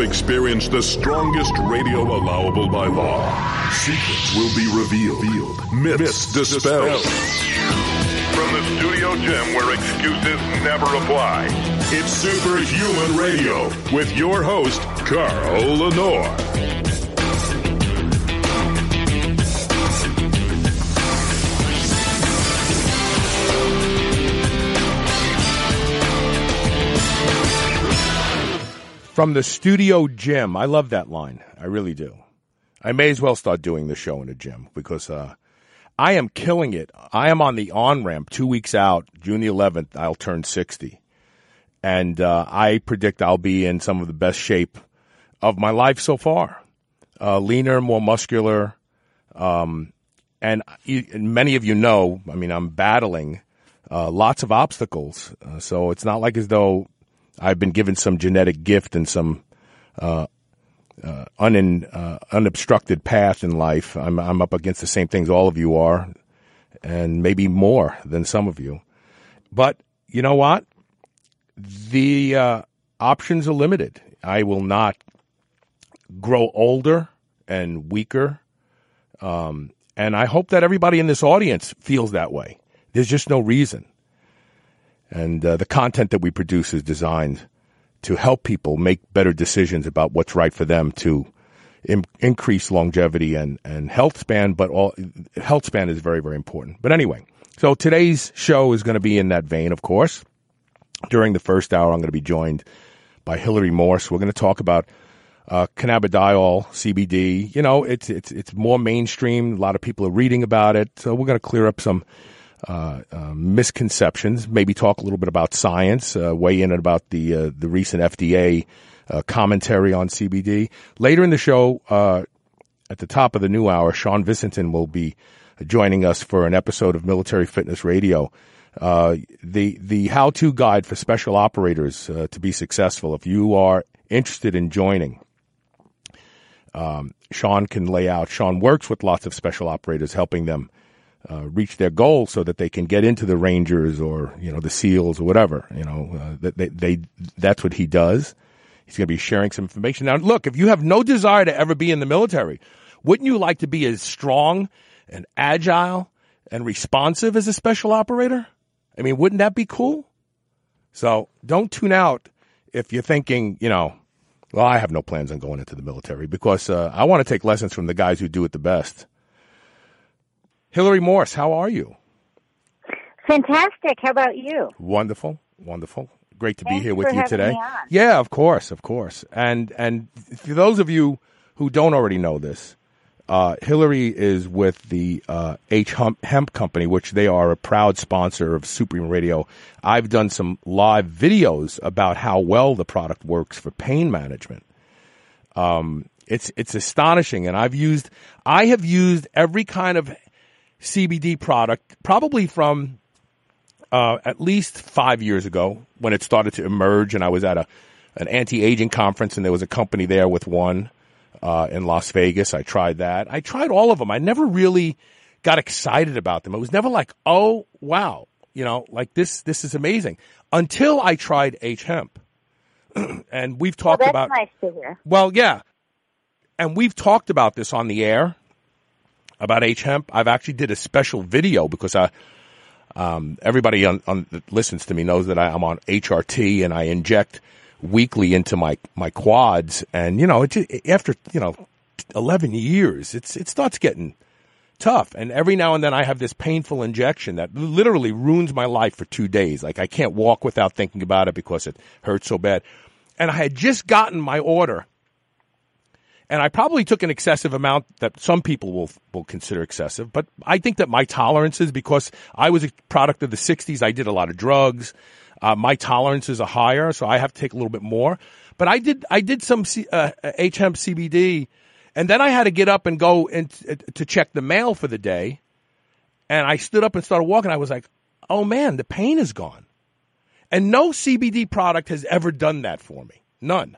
experience the strongest radio allowable by law. Secrets will be revealed. Myths dispelled. From the studio gym where excuses never apply, it's Superhuman Radio with your host, Carl Lenore. From the studio gym. I love that line. I really do. I may as well start doing the show in a gym because I am killing it. I am on the on-ramp 2 weeks out. June the 11th, I'll turn 60. And I predict I'll be in some of the best shape of my life so far. Leaner, more muscular. And many of you know, I mean, I'm battling lots of obstacles. So it's not like as though I've been given some genetic gift and some unobstructed path in life. I'm up against the same things all of you are, and maybe more than some of you. But you know what? The options are limited. I will not grow older and weaker, and I hope that everybody in this audience feels that way. There's just no reason. And the content that we produce is designed to help people make better decisions about what's right for them to increase longevity and health span. But health span is very, very important. But anyway, so today's show is going to be in that vein, of course. During the first hour, I'm going to be joined by Hillary Morse. We're going to talk about cannabidiol, CBD. You know, it's more mainstream. A lot of people are reading about it. So we're going to clear up some misconceptions, maybe talk a little bit about science, weigh in about the recent FDA commentary on CBD. Later in the show, at the top of the new hour, Sean Vicenton will be joining us for an episode of Military Fitness Radio. The how-to guide for special operators to be successful. If you are interested in joining, Sean can lay out. Sean works with lots of special operators, helping them reach their goals so that they can get into the Rangers or, you know, the SEALs or whatever. You know, that's what he does. He's going to be sharing some information. Now, look, if you have no desire to ever be in the military, wouldn't you like to be as strong and agile and responsive as a special operator? I mean, wouldn't that be cool? So don't tune out if you're thinking, you know, well, I have no plans on going into the military because I want to take lessons from the guys who do it the best. Hillary Morse, how are you? Fantastic. How about you? Wonderful, wonderful. Great to Thanks be here with for you having today. me on. Yeah, of course. And for those of you who don't already know this, Hillary is with the Hemp Company, which they are a proud sponsor of Superhuman Radio. I've done some live videos about how well the product works for pain management. It's astonishing, and I have used every kind of CBD product probably from at least 5 years ago when it started to emerge, and I was at an anti-aging conference, and there was a company there with one in Las Vegas. I tried that. I tried all of them. I never really got excited about them. It was never like, oh, wow, you know, like this is amazing, until I tried Hemp. And we've talked about. That's nice to hear. Well, yeah, and we've talked about this on the air. About Hemp, I've actually did a special video because everybody that listens to me knows that I'm on HRT and I inject weekly into my quads, and you know, after 11 years, it starts getting tough, and every now and then I have this painful injection that literally ruins my life for 2 days. Like I can't walk without thinking about it because it hurts so bad, and I had just gotten my order. And I probably took an excessive amount that some people will consider excessive. But I think that my tolerances, because I was a product of the 60s, I did a lot of drugs. My tolerances are higher, so I have to take a little bit more. But I did some Hemp CBD, and then I had to get up and go to check the mail for the day. And I stood up and started walking. I was like, oh, man, the pain is gone. And no CBD product has ever done that for me. None.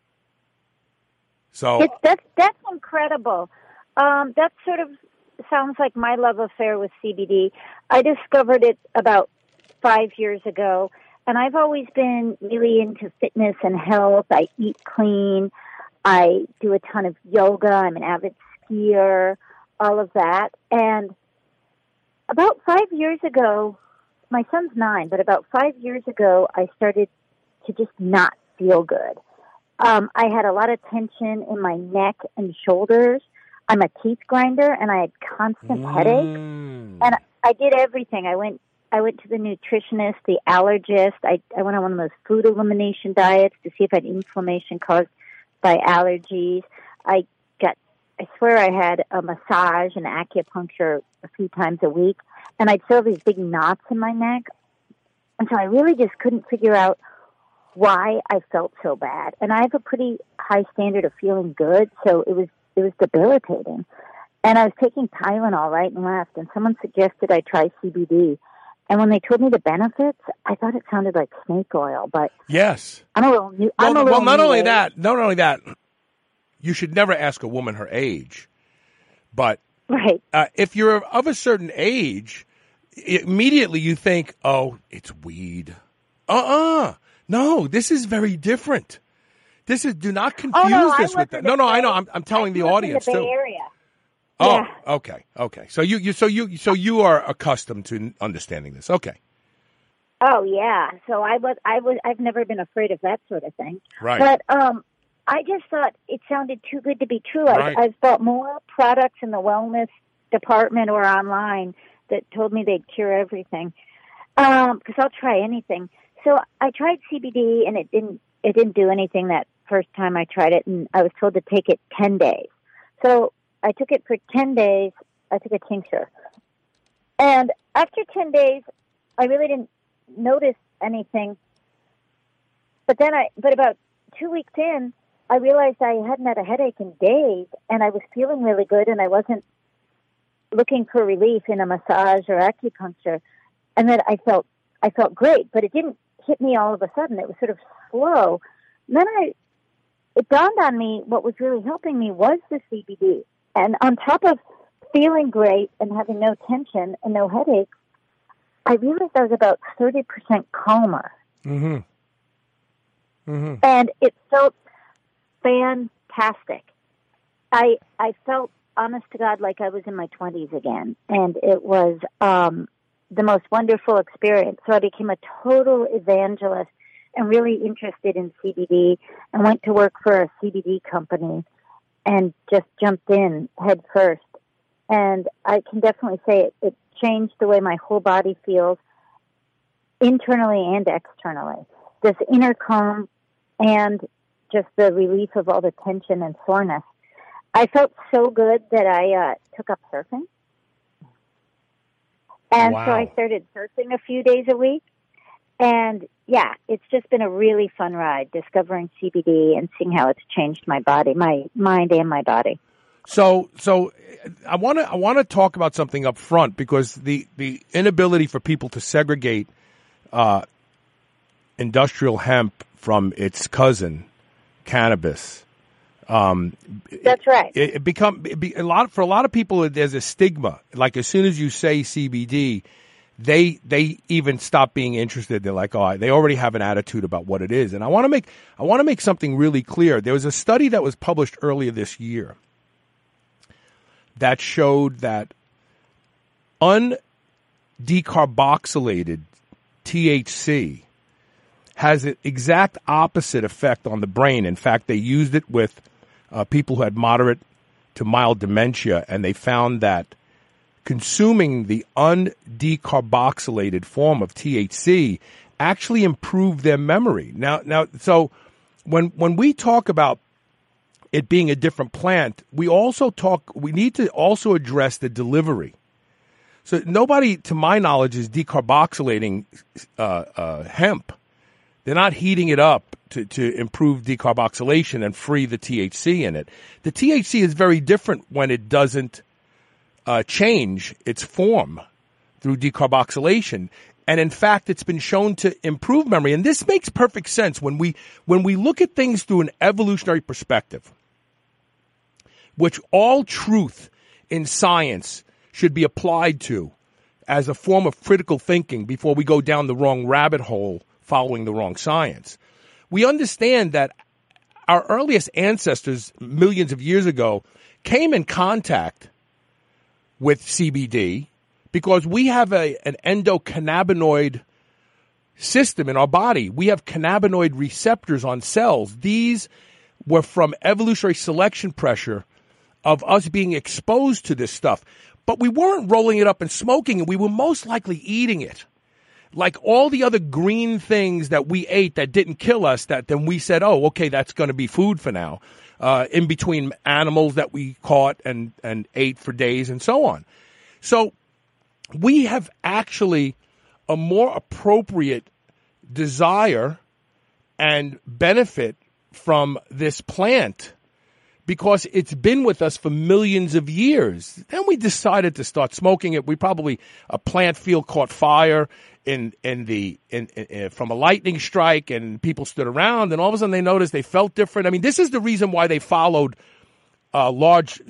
So that's incredible. That sort of sounds like my love affair with CBD. I discovered it about 5 years ago, and I've always been really into fitness and health. I eat clean. I do a ton of yoga. I'm an avid skier, all of that. And about 5 years ago, my son's 9, but about 5 years ago, I started to just not feel good. I had a lot of tension in my neck and shoulders. I'm a teeth grinder, and I had constant headaches. And I did everything. I went to the nutritionist, the allergist. I went on one of those food elimination diets to see if I had inflammation caused by allergies. I swear I had a massage and acupuncture a few times a week, and I'd feel these big knots in my neck. And so I really just couldn't figure out why I felt so bad. And I have a pretty high standard of feeling good, so it was debilitating. And I was taking Tylenol right and left, and someone suggested I try CBD. And when they told me the benefits, I thought it sounded like snake oil, but yes, I'm a little new. Well, not only that, you should never ask a woman her age. But right. If you're of a certain age, immediately you think, oh, it's weed. No, this is very different. Do not confuse this with that. No, I know. I'm telling the audience in the too. Bay Area. Oh, yeah. Okay. So you are accustomed to understanding this. Okay. Oh yeah. So I've never been afraid of that sort of thing. Right. But I just thought it sounded too good to be true. Right. I've bought more products in the wellness department or online that told me they'd cure everything. Because I'll try anything. So I tried CBD and it didn't do anything that first time I tried it, and I was told to take it 10 days. So I took it for 10 days. I took a tincture. And after 10 days, I really didn't notice anything. But about 2 weeks in, I realized I hadn't had a headache in days, and I was feeling really good, and I wasn't looking for relief in a massage or acupuncture. And then I felt great, but it didn't hit me all of a sudden. It was sort of slow. And then it dawned on me what was really helping me was the CBD. And on top of feeling great and having no tension and no headaches, I realized I was about 30% calmer. Mm-hmm. Mm-hmm. And it felt fantastic. I felt, honest to God, like I was in my 20s again. And it was the most wonderful experience. So I became a total evangelist and really interested in CBD and went to work for a CBD company and just jumped in head first. And I can definitely say it changed the way my whole body feels internally and externally. This inner calm and just the relief of all the tension and soreness. I felt so good that I took up surfing. And wow. So I started surfing a few days a week. And yeah, it's just been a really fun ride discovering CBD and seeing how it's changed my body, my mind and my body. So I want to talk about something up front, because the inability for people to segregate industrial hemp from its cousin, cannabis. That's right. For a lot of people, there's a stigma. Like as soon as you say CBD, they even stop being interested. They're like, oh, they already have an attitude about what it is. And I want to make something really clear. There was a study that was published earlier this year that showed that undecarboxylated THC has an exact opposite effect on the brain. In fact, they used it with people who had moderate to mild dementia, and they found that consuming the undecarboxylated form of THC actually improved their memory. Now, so when we talk about it being a different plant, we need to also address the delivery. So nobody, to my knowledge, is decarboxylating hemp. They're not heating it up to improve decarboxylation and free the THC in it. The THC is very different when it doesn't change its form through decarboxylation. And in fact, it's been shown to improve memory. And this makes perfect sense when we look at things through an evolutionary perspective, which all truth in science should be applied to as a form of critical thinking before we go down the wrong rabbit hole following the wrong science. We understand that our earliest ancestors, millions of years ago, came in contact with CBD because we have an endocannabinoid system in our body. We have cannabinoid receptors on cells. These were from evolutionary selection pressure of us being exposed to this stuff. But we weren't rolling it up and smoking it. We were most likely eating it. Like all the other green things that we ate that didn't kill us, that then we said, oh, okay, that's going to be food for now. In between animals that we caught and ate for days and so on. So we have actually a more appropriate desire and benefit from this plant because it's been with us for millions of years. Then we decided to start smoking it. A plant field caught fire from a lightning strike, and people stood around, and all of a sudden they noticed they felt different. I mean, this is the reason why they followed large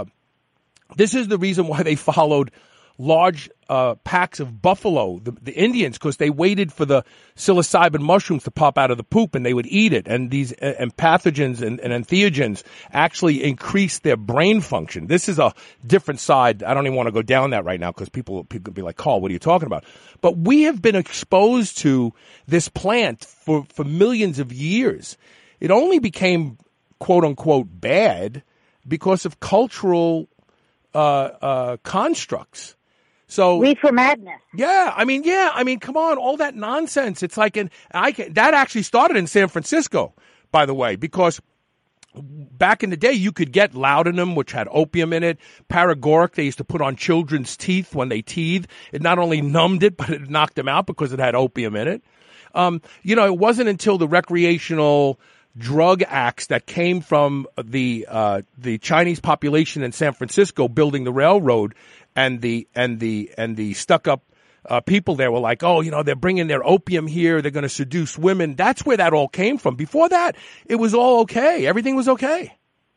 packs of buffalo, the Indians, because they waited for the psilocybin mushrooms to pop out of the poop and they would eat it. And these and pathogens and entheogens actually increase their brain function. This is a different side. I don't even want to go down that right now because people could be like, Carl, what are you talking about? But we have been exposed to this plant for millions of years. It only became, quote unquote, bad because of cultural constructs. So reefer madness. Yeah, I mean, come on, all that nonsense. It's like that actually started in San Francisco, by the way, because back in the day you could get laudanum, which had opium in it. Paregoric, they used to put on children's teeth when they teethed. It not only numbed it, but it knocked them out because it had opium in it. It wasn't until the recreational drug acts that came from the Chinese population in San Francisco building the railroad and the stuck up people there were like, oh, they're bringing their opium here. They're going to seduce women. That's where that all came from. Before that, it was all okay. Everything was okay.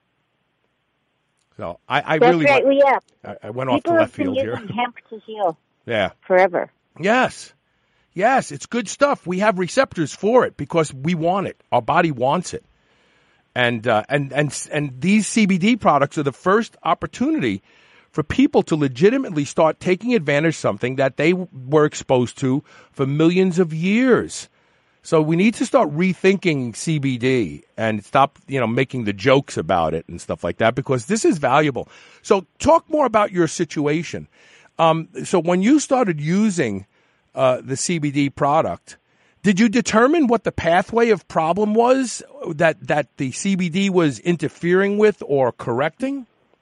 So I That's really right. I went off to left field here. People have been using hemp to heal. Yeah. Forever. Yes, it's good stuff. We have receptors for it because we want it. Our body wants it. And these CBD products are the first opportunity for people to legitimately start taking advantage of something that they were exposed to for millions of years. So we need to start rethinking CBD and stop, making the jokes about it and stuff like that because this is valuable. So talk more about your situation. So when you started using the CBD product, did you determine what the pathway of problem was that the CBD was interfering with or correcting?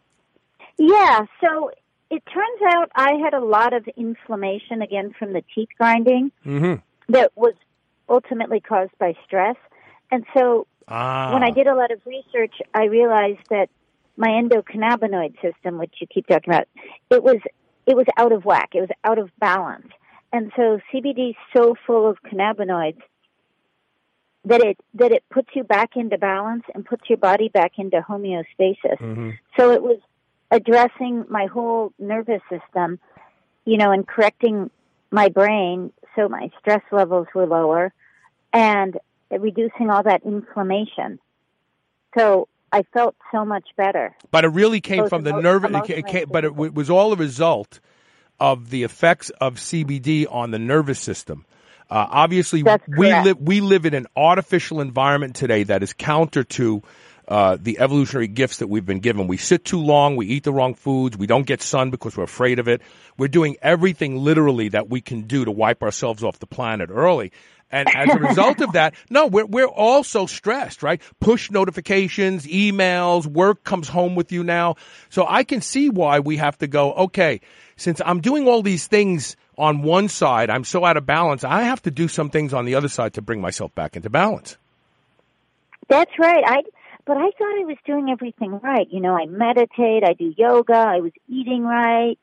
Yeah, so it turns out I had a lot of inflammation, again, from the teeth grinding that was ultimately caused by stress. And so when I did a lot of research, I realized that my endocannabinoid system, which you keep talking about, it was out of whack. It was out of balance. And so CBD is so full of cannabinoids that it puts you back into balance and puts your body back into homeostasis. Mm-hmm. So it was addressing my whole nervous system, and correcting my brain so my stress levels were lower and reducing all that inflammation. So I felt so much better. But it really came from the nerve. But it was all a result of the effects of CBD on the nervous system. Obviously, we live in an artificial environment today that is counter to the evolutionary gifts that we've been given. We sit too long. We eat the wrong foods. We don't get sun because we're afraid of it. We're doing everything literally that we can do to wipe ourselves off the planet early. And as a result of that, we're all so stressed, right? Push notifications, emails, work comes home with you now. So I can see why we have to go, okay, since I'm doing all these things on one side, I'm so out of balance, I have to do some things on the other side to bring myself back into balance. That's right. But I thought I was doing everything right. I meditate, I do yoga, I was eating right.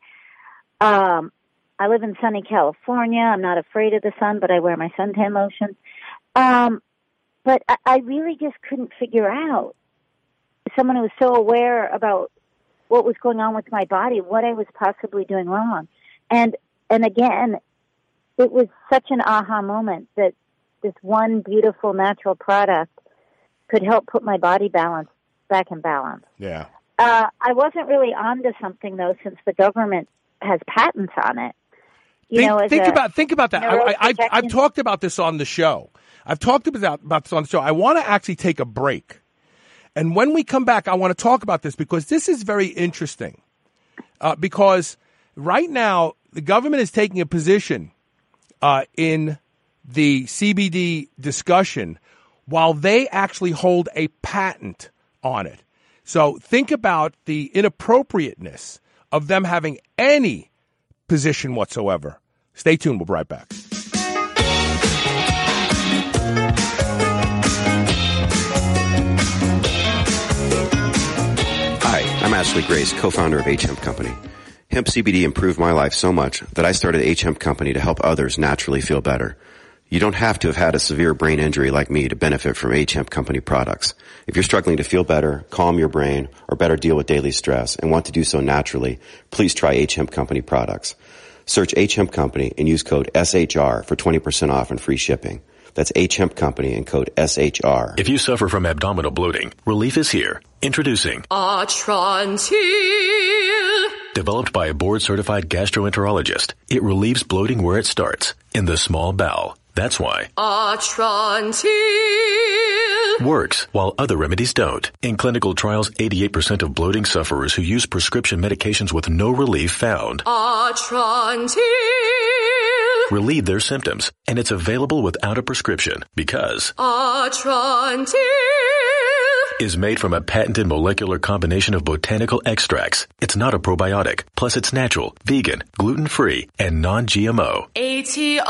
I live in sunny California. I'm not afraid of the sun, but I wear my suntan lotion. But I really just couldn't figure out, someone who was so aware about what was going on with my body, what I was possibly doing wrong. And again, it was such an aha moment that this one beautiful natural product could help put my body back in balance. Yeah. I wasn't really onto something, though, since the government has patents on it. Think about that. I've talked about this on the show. I want to actually take a break. And when we come back, I want to talk about this because this is very interesting. Because right now, the government is taking a position in the CBD discussion while they actually hold a patent on it. So think about the inappropriateness of them having any position whatsoever. Stay tuned. We'll be right back. Hi, I'm Ashley Grace, co-founder of H Hemp Company. Hemp CBD improved my life so much that I started H Hemp Company to help others naturally feel better. You don't have to have had a severe brain injury like me to benefit from H Hemp Company products. If you're struggling to feel better, calm your brain, or better deal with daily stress and want to do so naturally, please try H Hemp Company products. Search H Hemp Company and use code SHR for 20% off and free shipping. That's H Hemp Company and code SHR. If you suffer from abdominal bloating, relief is here. Introducing Atrantil. Developed by a board-certified gastroenterologist, it relieves bloating where it starts, in the small bowel. That's why Atrantil works while other remedies don't. In clinical trials, 88% of bloating sufferers who use prescription medications with no relief found Atrantil relieve their symptoms, and it's available without a prescription because Atrantil is made from a patented molecular combination of botanical extracts. It's not a probiotic. Plus, it's natural, vegan, gluten-free, and non-GMO. Atrantil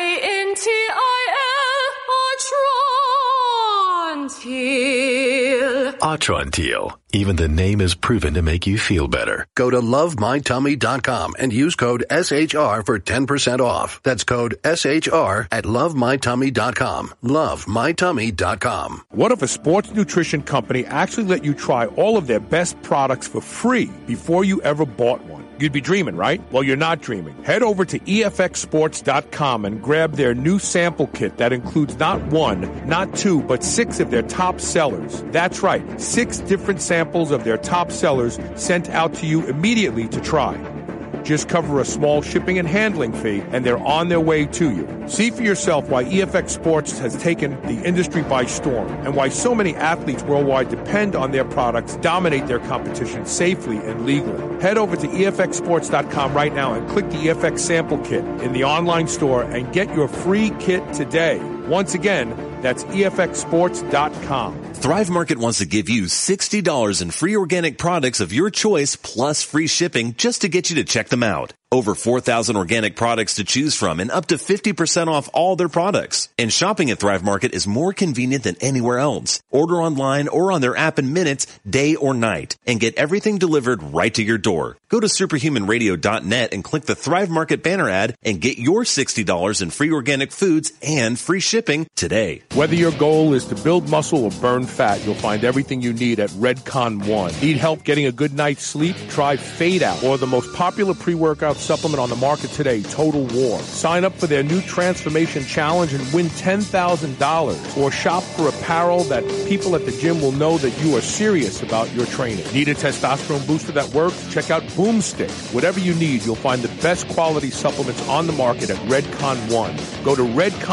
Atrantil. Atrantil. Even the name is proven to make you feel better. Go to lovemytummy.com and use code SHR for 10% off. That's code SHR at lovemytummy.com. Lovemytummy.com. What if a sports nutrition company actually let you try all of their best products for free before you ever bought one? You'd be dreaming, right? Well, you're not dreaming. Head over to EFXsports.com and grab their new sample kit that includes not one, not two, but 6 of their top sellers. That's right, 6 different samples of their top sellers sent out to you immediately to try. Just cover a small shipping and handling fee, and they're on their way to you. See for yourself why EFX Sports has taken the industry by storm and why so many athletes worldwide depend on their products, dominate their competition safely and legally. Head over to EFXsports.com right now and click the EFX sample kit in the online store and get your free kit today. Once again, that's EFXsports.com. Thrive Market wants to give you $60 in free organic products of your choice plus free shipping just to get you to check them out. Over 4,000 organic products to choose from and up to 50% off all their products. And shopping at Thrive Market is more convenient than anywhere else. Order online or on their app in minutes, day or night, and get everything delivered right to your door. Go to superhumanradio.net and click the Thrive Market banner ad and get your $60 in free organic foods and free shipping today. Whether your goal is to build muscle or burn fat, you'll find everything you need at Redcon One. Need help getting a good night's sleep? Try Fade Out, or the most popular pre-workout supplement on the market today, Total War. Sign up for their new Transformation Challenge and win $10,000. Or shop for apparel that people at the gym will know that you are serious about your training. Need a testosterone booster that works? Check out Boomstick. Whatever you need, you'll find the best quality supplements on the market at Redcon One. Go to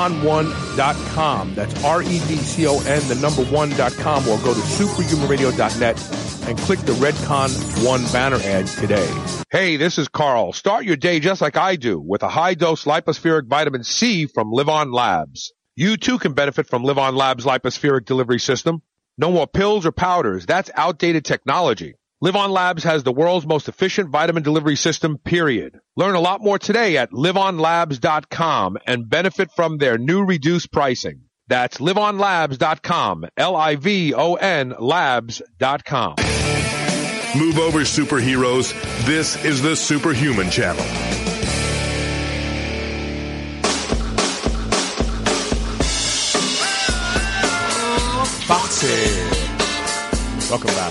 redcon1.com. That's REDCON, the number 1.com, or go to superhumanradio.net and click the Redcon One banner ad today. Hey, this is Carl. Start your day just like I do with a high-dose lipospheric vitamin C from Live On Labs. You too can benefit from Live On Labs' lipospheric delivery system. No more pills or powders. That's outdated technology. Live On Labs has the world's most efficient vitamin delivery system, period. Learn a lot more today at liveonlabs.com and benefit from their new reduced pricing. That's liveonlabs.com, Livon labs.com. Move over, superheroes. This is the Superhuman Channel. Boxing. Welcome back.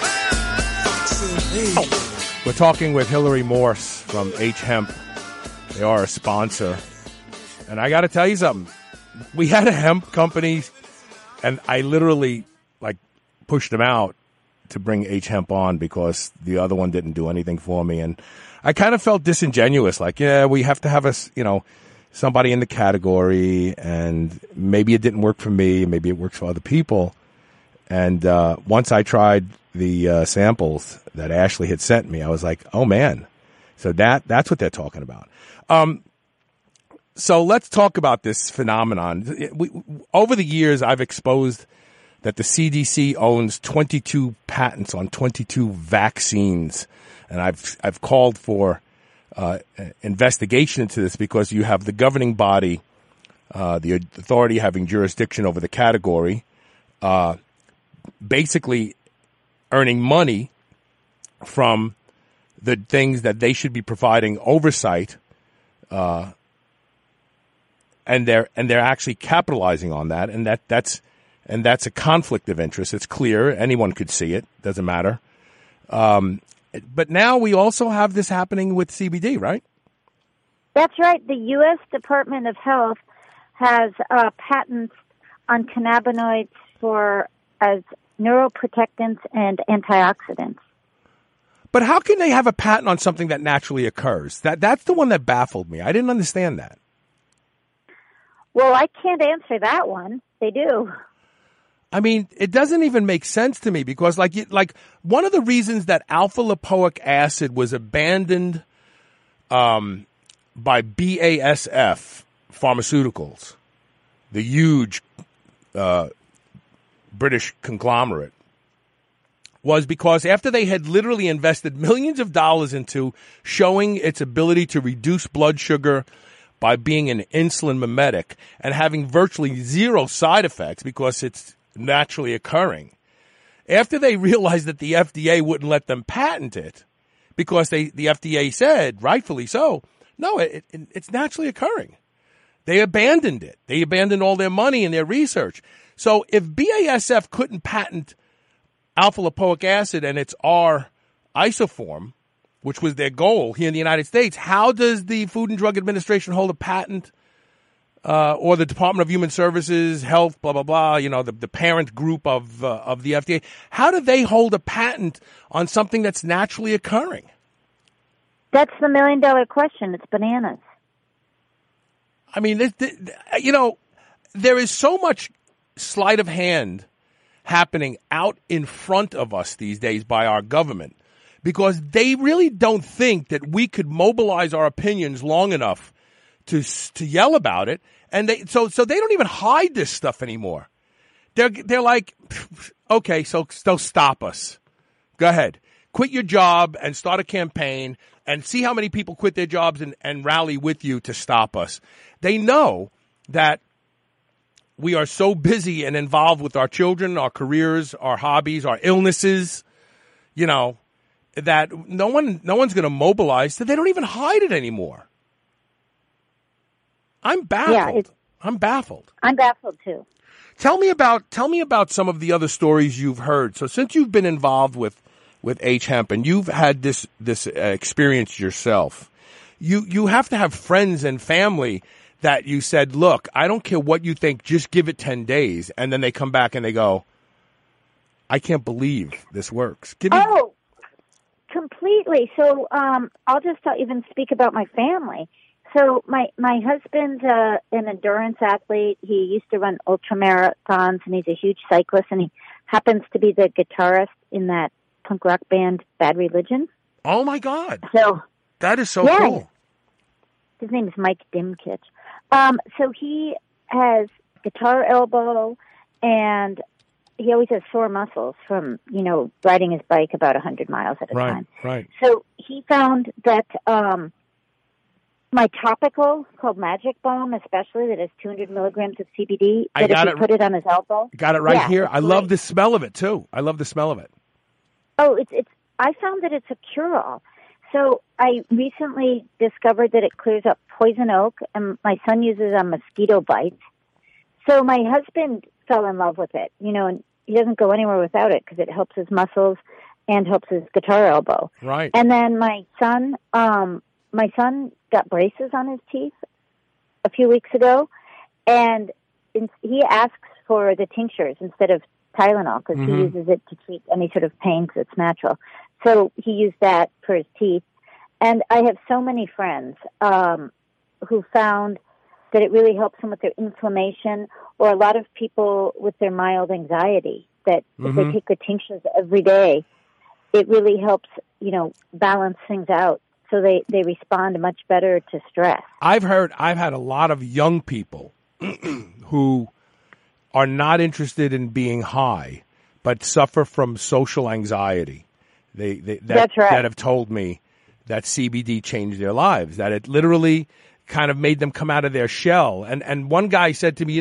We're talking with Hillary Morse from H Hemp. They are a sponsor. And I got to tell you something. We had a hemp company, and I literally, pushed him out to bring H Hemp on because the other one didn't do anything for me. And I kind of felt disingenuous, like, yeah, we have to have somebody in the category, and maybe it didn't work for me, maybe it works for other people. And once I tried the samples that Ashley had sent me, I was like, oh man. So that's what they're talking about. So let's talk about this phenomenon. Over the years, I've exposed that the CDC owns 22 patents on 22 vaccines. And I've called for investigation into this because you have the governing body, the authority having jurisdiction over the category, basically earning money from the things that they should be providing oversight, and they're actually capitalizing on that, and that's a conflict of interest. It's clear. Anyone could see it. Doesn't matter. But now we also have this happening with CBD, right? That's right. The U.S. Department of Health has patents on cannabinoids as neuroprotectants and antioxidants. But how can they have a patent on something that naturally occurs? That's the one that baffled me. I didn't understand that. Well, I can't answer that one. They do. I mean, it doesn't even make sense to me because, like one of the reasons that alpha lipoic acid was abandoned by BASF Pharmaceuticals, the huge British conglomerate, was because after they had literally invested millions of dollars into showing its ability to reduce blood sugar by being an insulin mimetic and having virtually zero side effects because it's naturally occurring. After they realized that the FDA wouldn't let them patent it because the FDA said, rightfully so, no, it's naturally occurring. They abandoned it. They abandoned all their money and their research. So if BASF couldn't patent alpha lipoic acid and its R isoform, which was their goal here in the United States, how does the Food and Drug Administration hold a patent, or the Department of Human Services, Health, blah, blah, blah, the parent group of the FDA? How do they hold a patent on something that's naturally occurring? That's the $1 million question. It's bananas. I mean, there is so much sleight of hand happening out in front of us these days by our government because they really don't think that we could mobilize our opinions long enough to yell about it. And so they don't even hide this stuff anymore. They're like, okay, so stop us. Go ahead. Quit your job and start a campaign and see how many people quit their jobs and rally with you to stop us. They know that we are so busy and involved with our children, our careers, our hobbies, our illnesses, that no one's going to mobilize, so they don't even hide it anymore. I'm baffled. Yeah, I'm baffled. I'm baffled too. Tell me about some of the other stories you've heard. So since you've been involved with H Hemp and you've had this experience yourself, you have to have friends and family that you said, look, I don't care what you think, just give it 10 days. And then they come back and they go, I can't believe this works. Oh, completely. So I'll just even speak about my family. So my husband's an endurance athlete. He used to run ultramarathons, and he's a huge cyclist, and he happens to be the guitarist in that punk rock band, Bad Religion. Oh, my God. So that is so cool. His name is Mike Dimkich. So he has guitar elbow, and he always has sore muscles from, riding his bike about 100 miles at a time. Right. So he found that my topical called Magic Balm, especially, that has 200 milligrams of CBD, that if he put it on his elbow. Got it right here. I love the smell of it, too. I love the smell of it. Oh, I found that it's a cure-all. So I recently discovered that it clears up poison oak, and my son uses it on mosquito bites. So my husband fell in love with it, and he doesn't go anywhere without it because it helps his muscles and helps his guitar elbow. Right. And then my son got braces on his teeth a few weeks ago, and he asks for the tinctures instead of Tylenol because he uses it to treat any sort of pains that's natural. So he used that for his teeth. And I have so many friends who found that it really helps them with their inflammation, or a lot of people with their mild anxiety, that if they take the tinctures every day, it really helps, balance things out. So they respond much better to stress. I've had a lot of young people who are not interested in being high, but suffer from social anxiety. That's right. That have told me that CBD changed their lives, that it literally kind of made them come out of their shell. And one guy said to me,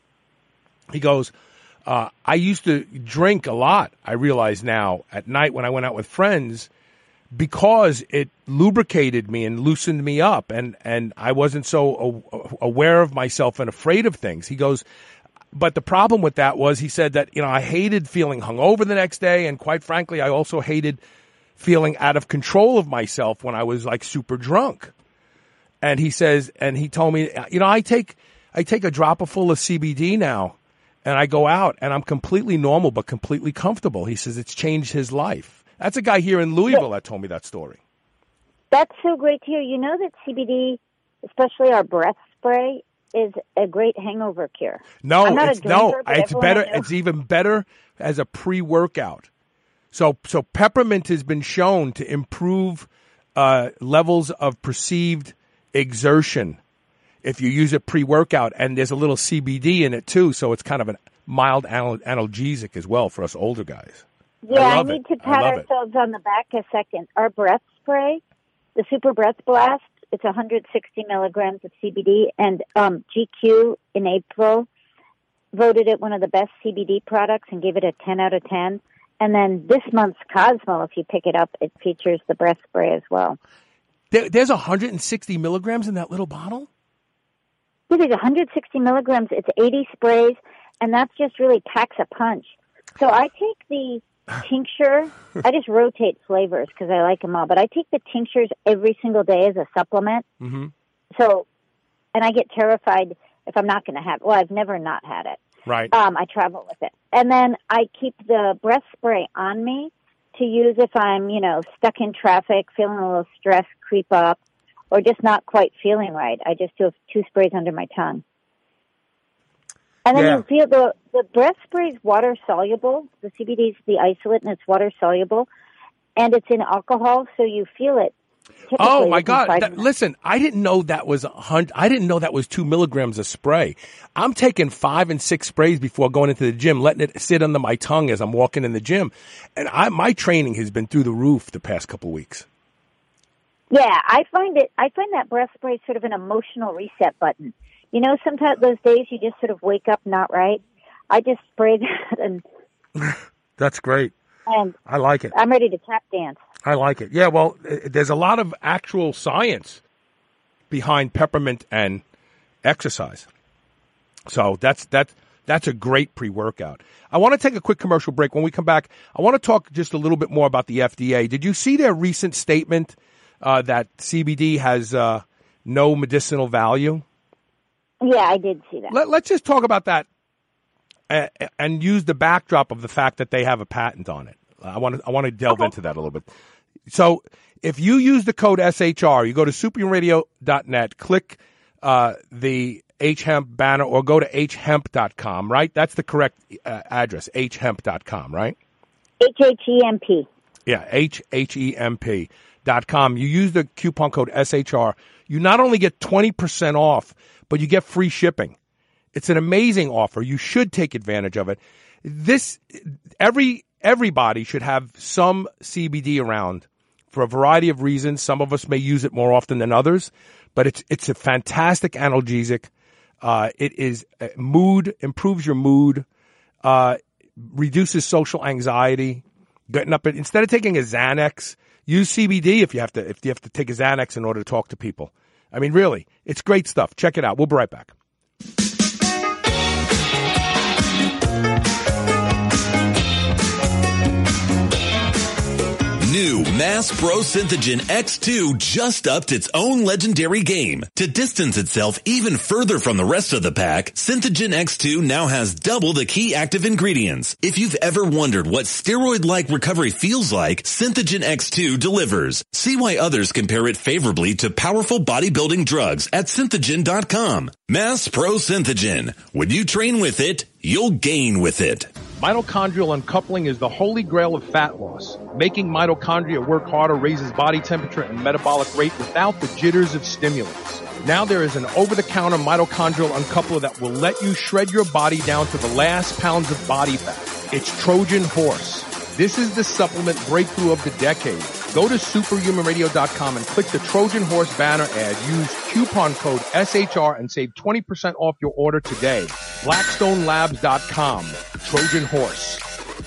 he goes, I used to drink a lot, I realize now, at night when I went out with friends, because it lubricated me and loosened me up, and I wasn't so aware of myself and afraid of things. He goes, but the problem with that was, he said that, I hated feeling hungover the next day, and quite frankly, I also hated feeling out of control of myself when I was like super drunk. And he says, and he told me, I take a dropper full of CBD now, and I go out, and I'm completely normal but completely comfortable. He says it's changed his life. That's a guy here in Louisville that told me that story. That's so great to hear. You know that CBD, especially our breath spray, is a great hangover cure. It's better. It's even better as a pre-workout. So peppermint has been shown to improve levels of perceived exertion if you use it pre-workout, and there's a little CBD in it too, so it's kind of a mild analgesic as well for us older guys. Yeah, I need to pat ourselves on the back a second. Our breath spray, the Super Breath Blast, it's 160 milligrams of CBD, and GQ in April voted it one of the best CBD products and gave it a 10 out of 10. And then this month's Cosmo, if you pick it up, it features the breath spray as well. There's 160 milligrams in that little bottle? Yeah, there's 160 milligrams. It's 80 sprays, and that just really packs a punch. So I take the tincture. I just rotate flavors because I like them all, but I take the tinctures every single day as a supplement. Mm-hmm. So, and I get terrified if I'm not going to have it. Well, I've never not had it. Right. I travel with it. And then I keep the breath spray on me to use if I'm, stuck in traffic, feeling a little stress creep up, or just not quite feeling right. I just do 2 sprays under my tongue. And then you feel the breath spray is water soluble. The CBD is the isolate, and it's water soluble, and it's in alcohol, so you feel it. Oh my God! Listen, I didn't know that was 100. I didn't know that was 2 milligrams of spray. I'm taking 5 and 6 sprays before going into the gym, letting it sit under my tongue as I'm walking in the gym, and my training has been through the roof the past couple of weeks. Yeah, I find that breath spray is sort of an emotional reset button. Sometimes those days you just sort of wake up not right. I just spray that, and that's great. And I like it. I'm ready to tap dance. I like it. Yeah, well, there's a lot of actual science behind peppermint and exercise. So that's a great pre-workout. I want to take a quick commercial break. When we come back, I want to talk just a little bit more about the FDA. Did you see their recent statement that CBD has no medicinal value? Yeah, I did see that. Let's just talk about that and use the backdrop of the fact that they have a patent on it. I want to delve into that a little bit. So if you use the code SHR, you go to superhumanradio.net, click the HHemp banner, or go to hhemp.com, right? That's the correct address, hhemp.com, right? HHEMP. Yeah, HHEMP.com. You use the coupon code SHR. You not only get 20% off, but you get free shipping. It's an amazing offer. You should take advantage of it. Everybody should have some CBD around for a variety of reasons. Some of us may use it more often than others, but it's a fantastic analgesic. It is mood, improves your mood, reduces social anxiety. Getting up instead of taking a Xanax, use CBD if you have to take a Xanax in order to talk to people. I mean, really, it's great stuff. Check it out. We'll be right back. New Mass Pro Synthogen X2 just upped its own legendary game. To distance itself even further from the rest of the pack, Synthogen X2 now has double the key active ingredients. If you've ever wondered what steroid-like recovery feels like, Synthogen X2 delivers. See why others compare it favorably to powerful bodybuilding drugs at Synthogen.com. Mass Pro Synthogen. When you train with it, you'll gain with it. Mitochondrial uncoupling is the holy grail of fat loss. Making mitochondria work harder raises body temperature and metabolic rate without the jitters of stimulants. Now there is an over-the-counter mitochondrial uncoupler that will let you shred your body down to the last pounds of body fat. It's Trojan Horse. This is the supplement breakthrough of the decade. Go to superhumanradio.com and click the Trojan Horse banner ad. Use coupon code SHR and save 20% off your order today. BlackstoneLabs.com. Trojan Horse.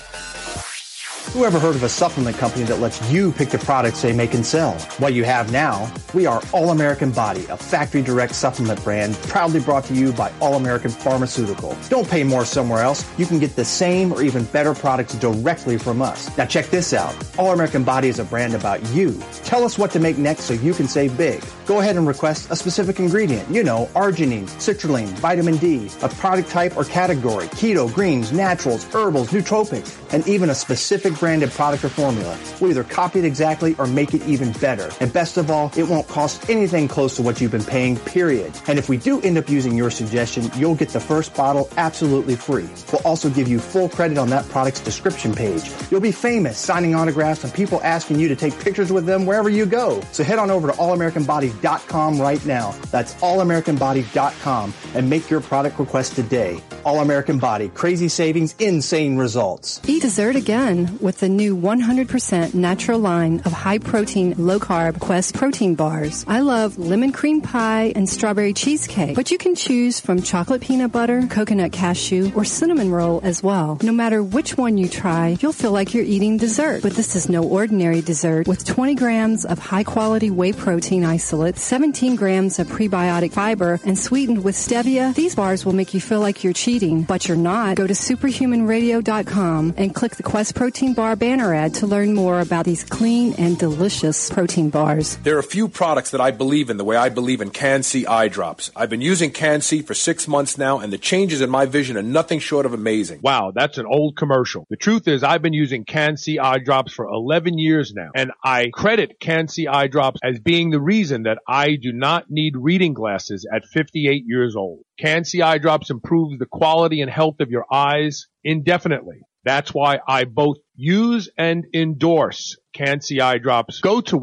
Who ever heard of a supplement company that lets you pick the products they make and sell? What you have now, we are All American Body, a factory direct supplement brand proudly brought to you by All American Pharmaceutical. Don't pay more somewhere else. You can get the same or even better products directly from us. Now check this out. All American Body is a brand about you. Tell us what to make next so you can save big. Go ahead and request a specific ingredient. You know, arginine, citrulline, vitamin D, a product type or category, keto, greens, naturals, herbals, nootropics, and even a specific branded product or formula. We'll either copy it exactly or make it even better. And best of all, it won't cost anything close to what you've been paying, period. And if we do end up using your suggestion, you'll get the first bottle absolutely free. We'll also give you full credit on that product's description page. You'll be famous signing autographs and people asking you to take pictures with them wherever you go. So head on over to allamericanbody.com right now. That's allamericanbody.com and make your product request today. All American Body. Crazy savings, insane results. Eat dessert again with the new 100% natural line of high-protein, low-carb Quest protein bars. I love lemon cream pie and strawberry cheesecake, but you can choose from chocolate peanut butter, coconut cashew, or cinnamon roll as well. No matter which one you try, you'll feel like you're eating dessert. But this is no ordinary dessert. With 20 grams of high-quality whey protein isolate, 17 grams of prebiotic fiber, and sweetened with stevia, these bars will make you feel like you're cheating, but you're not. Go to superhumanradio.com and click the Quest protein bar banner ad to learn more about these clean and delicious protein bars. There are a few products that I believe in the way I believe in Can-C eye drops. I've been using Can-C for 6 months now, and the changes in my vision are nothing short of amazing. Wow, that's an old commercial. The truth is I've been using Can-C eye drops for 11 years now, and I credit Can-C eye drops as being the reason that I do not need reading glasses at 58 years old. Can-C eye drops improves the quality and health of your eyes indefinitely. That's why I both use and endorse Can-C eye drops. Go to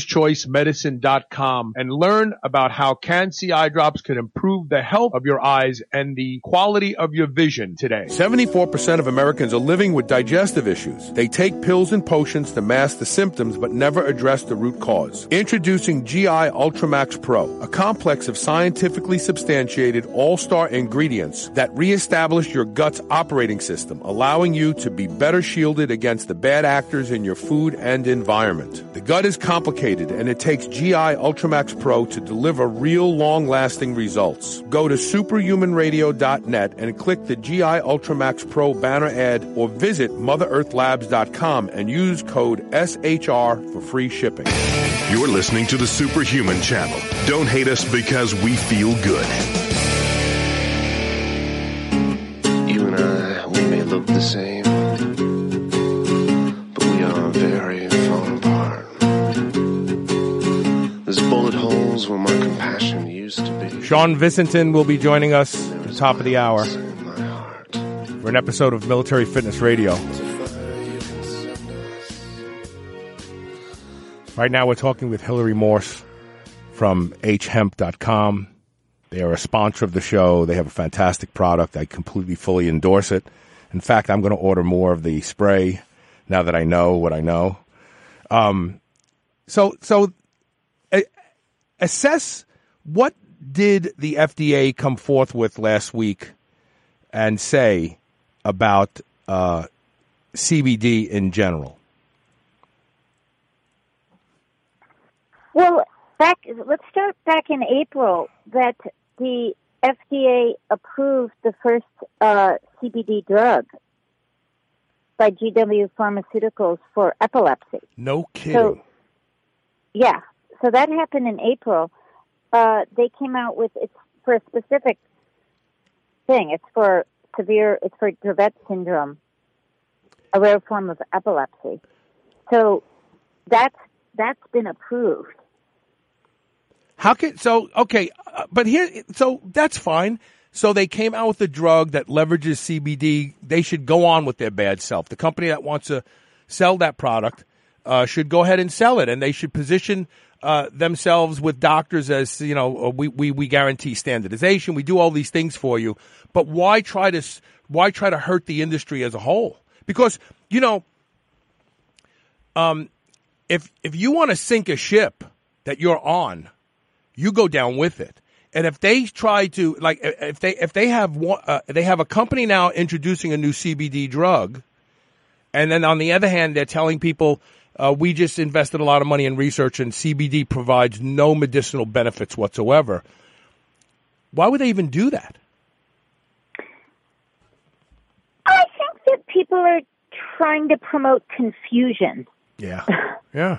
wisechoicemedicine.com and learn about how Can-C eye drops can improve the health of your eyes and the quality of your vision today. 74% of Americans are living with digestive issues. They take pills and potions to mask the symptoms but never address the root cause. Introducing GI Ultramax Pro, a complex of scientifically substantiated all-star ingredients that reestablish your gut's operating system, allowing you to be better shielded against the bad actors in your food and environment. The gut is complicated, and it takes GI Ultramax Pro to deliver real long-lasting results. Go to superhumanradio.net and click the GI Ultramax Pro banner ad or visit MotherEarthLabs.com and use code SHR for free shipping. You're listening to the Superhuman Channel. Don't hate us because we feel good. You and I, we may look the same, but we are very far apart. There's bullet holes where my compassion used to be. Sean Vicentin will be joining us at the top of the hour for an episode of Military Fitness Radio. Right now we're talking with Hillary Morse from hemp.com. They are a sponsor of the show. They have a fantastic product. I completely, fully endorse it. In fact, I'm going to order more of the spray now that I know what I know. So assess, what did the FDA come forth with last week and say about CBD in general? Well, let's start back in April that the FDA approved the first CBD drug. by GW Pharmaceuticals for epilepsy. No kidding. So, yeah. So that happened in April. They came out with, it's for a specific thing. It's for Dravet syndrome, a rare form of epilepsy. So that's been approved. So that's fine. So they came out with a drug that leverages CBD. They should go on with their bad self. The company that wants to sell that product should go ahead and sell it, and they should position themselves with doctors as, we guarantee standardization. We do all these things for you. But why try to hurt the industry as a whole? Because, if you want to sink a ship that you're on, you go down with it. And if they try to, if they have a company now introducing a new CBD drug, and then on the other hand, they're telling people, we just invested a lot of money in research and CBD provides no medicinal benefits whatsoever. Why would they even do that? I think that people are trying to promote confusion. Yeah. Yeah.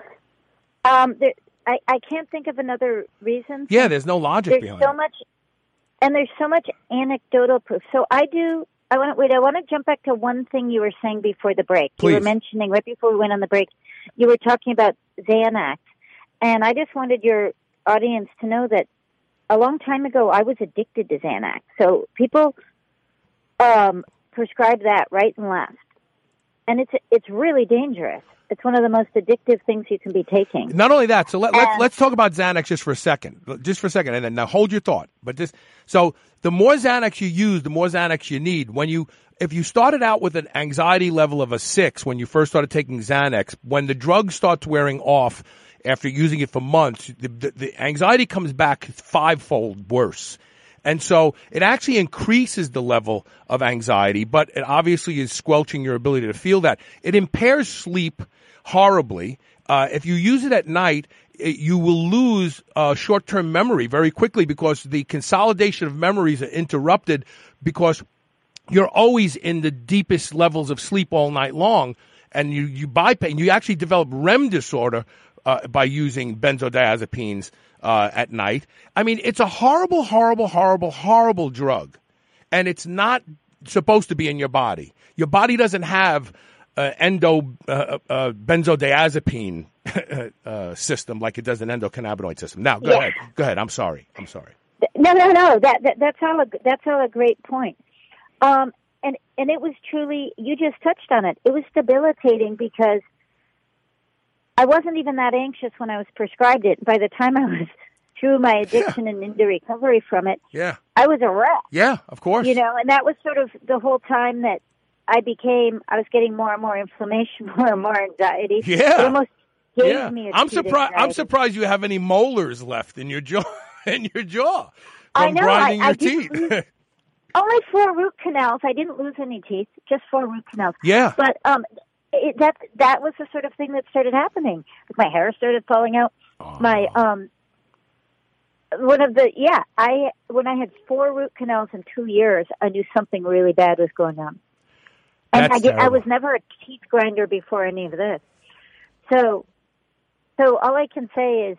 I can't think of another reason. Yeah, there's no logic behind it. There's so much anecdotal proof. So I want to jump back to one thing you were saying before the break. Please. You were mentioning, right before we went on the break, you were talking about Xanax. And I just wanted your audience to know that a long time ago, I was addicted to Xanax. So people prescribe that right and left. And it's really dangerous. It's one of the most addictive things you can be taking. Not only that, so let's talk about Xanax just for a second, and then now hold your thought. So the more Xanax you use, the more Xanax you need. If you started out with an anxiety level of a 6 when you first started taking Xanax, when the drug starts wearing off after using it for months, the anxiety comes back 5-fold worse. And so it actually increases the level of anxiety, but it obviously is squelching your ability to feel that. It impairs sleep horribly. If you use it at night, you will lose short-term memory very quickly because the consolidation of memories are interrupted because you're always in the deepest levels of sleep all night long, and you bypass. You actually develop REM disorder by using benzodiazepines at night. I mean, it's a horrible, horrible, horrible, horrible drug, and it's not supposed to be in your body. Your body doesn't have benzodiazepine system like it does an endocannabinoid system. Now, go ahead. I'm sorry. No. That's all a great point. And it was truly, you just touched on it. It was debilitating because I wasn't even that anxious when I was prescribed it. By the time I was through my addiction and into recovery from it, I was a wreck. Yeah, of course. And that was sort of the whole time that I was getting more and more inflammation, more and more anxiety. Yeah. It almost gave me I'm surprised you have any molars left in your jaw from grinding your teeth. Only 4 root canals. I didn't lose any teeth, just 4 root canals. Yeah. But that was the sort of thing that started happening. My hair started falling out. My when I had 4 root canals in 2 years, I knew something really bad was going on. And I was never a teeth grinder before any of this. So all I can say is,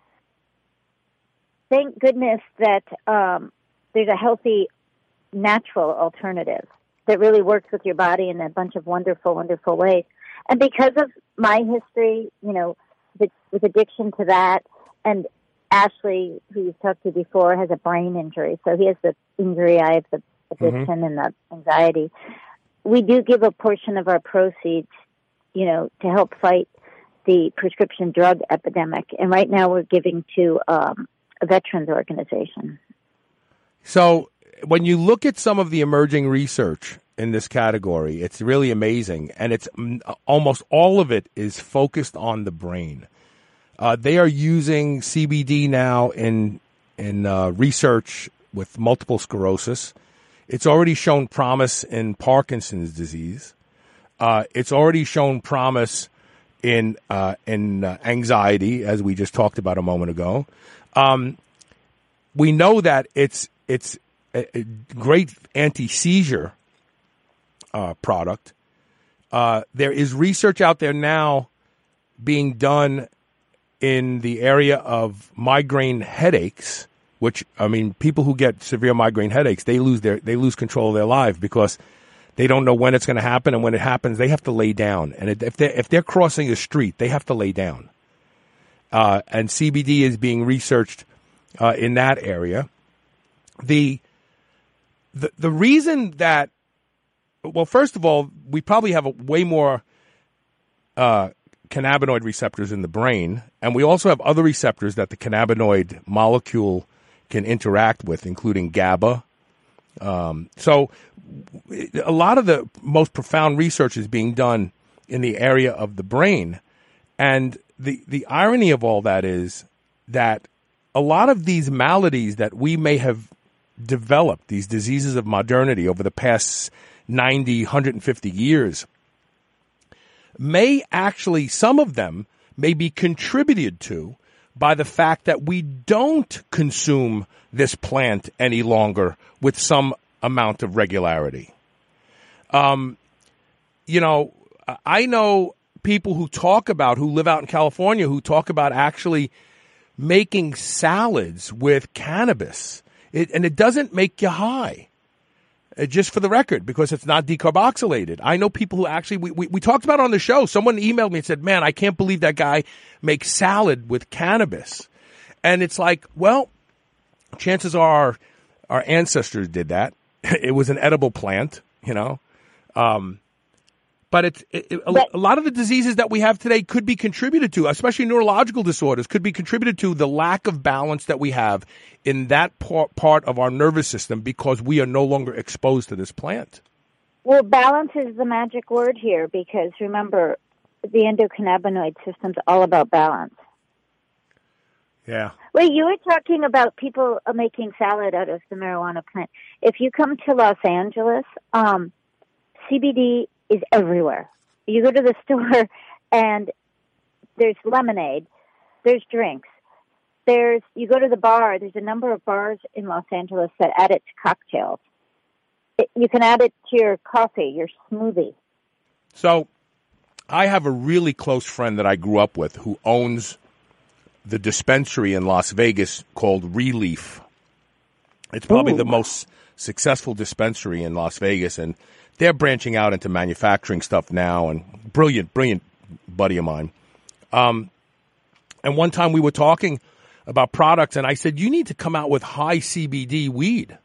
thank goodness that there's a healthy, natural alternative that really works with your body in a bunch of wonderful, wonderful ways. And because of my history, with addiction to that, and Ashley, who you've talked to before, has a brain injury. So he has the injury, I have the addiction and the anxiety. We do give a portion of our proceeds, to help fight the prescription drug epidemic. And right now we're giving to a veterans organization. So when you look at some of the emerging research in this category, it's really amazing. And it's almost all of it is focused on the brain. They are using CBD now in research with multiple sclerosis. It's already shown promise in Parkinson's disease. It's already shown promise in anxiety, as we just talked about a moment ago. We know that it's a great anti-seizure product. There is research out there now being done in the area of migraine headaches, which, I mean, people who get severe migraine headaches, they lose control of their life because they don't know when it's going to happen, and when it happens, they have to lay down. And if they're crossing a street, they have to lay down. And CBD is being researched in that area. The reason that, well, first of all, we probably have way more cannabinoid receptors in the brain, and we also have other receptors that the cannabinoid molecule can interact with, including GABA. So a lot of the most profound research is being done in the area of the brain. And the irony of all that is that a lot of these maladies that we may have developed, these diseases of modernity over the past 90, 150 years, may actually, some of them may be contributed to by the fact that we don't consume this plant any longer with some amount of regularity. You know, I know people who live out in California, who talk about actually making salads with cannabis. And it doesn't make you high, just for the record, because it's not decarboxylated. I know people who actually, we talked about it on the show. Someone emailed me and said, man, I can't believe that guy makes salad with cannabis. And it's like, well, chances are our ancestors did that. It was an edible plant, you know. But a lot of the diseases that we have today could be contributed to, especially neurological disorders, could be contributed to the lack of balance that we have in that part of our nervous system because we are no longer exposed to this plant. Well, balance is the magic word here because, remember, the endocannabinoid system's all about balance. Yeah. Wait, you were talking about people making salad out of the marijuana plant. If you come to Los Angeles, CBD is everywhere. You go to the store and there's lemonade, there's drinks, you go to the bar, there's a number of bars in Los Angeles that add it to cocktails. You can add it to your coffee, your smoothie. So I have a really close friend that I grew up with who owns the dispensary in Las Vegas called Relief. It's probably the most successful dispensary in Las Vegas, and they're branching out into manufacturing stuff now, and brilliant buddy of mine. And one time we were talking about products, and I said, you need to come out with high CBD weed.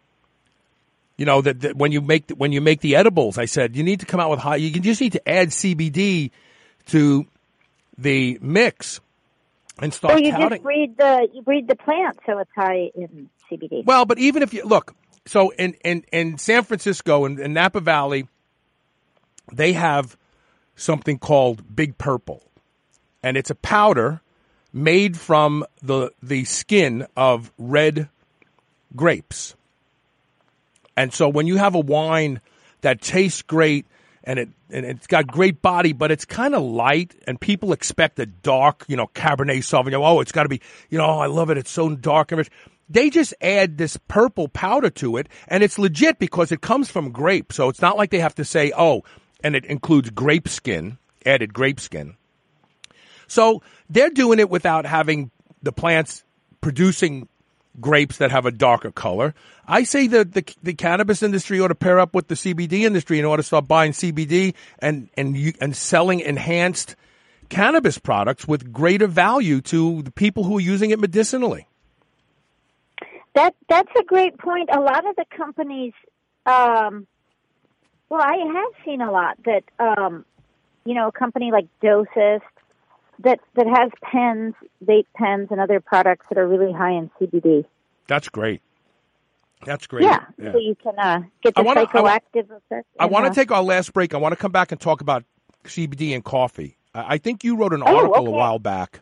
You know, that when you make the edibles, I said, you need to come out with high, you just need to add CBD to the mix and start touting. Just breed the plant so it's high in CBD. Well, but even if you look, so in San Francisco and in Napa Valley, they have something called Big Purple, and it's a powder made from the skin of red grapes. And so when you have a wine that tastes great and it's got great body, but it's kind of light, and people expect a dark, Cabernet Sauvignon. Oh, it's got to be, I love it. It's so dark and rich. They just add this purple powder to it, and it's legit because it comes from grape. So it's not like they have to say, and it includes grape skin, added grape skin. So they're doing it without having the plants producing grapes that have a darker color. I say that the cannabis industry ought to pair up with the CBD industry in order to start buying CBD and selling enhanced cannabis products with greater value to the people who are using it medicinally. That's a great point. A lot of the companies, I have seen a lot that, a company like Dosist that has pens, vape pens, and other products that are really high in CBD. That's great. That's great. Yeah. So you can get the psychoactive effect. I want to take our last break. I want to come back and talk about CBD and coffee. I think you wrote an article a while back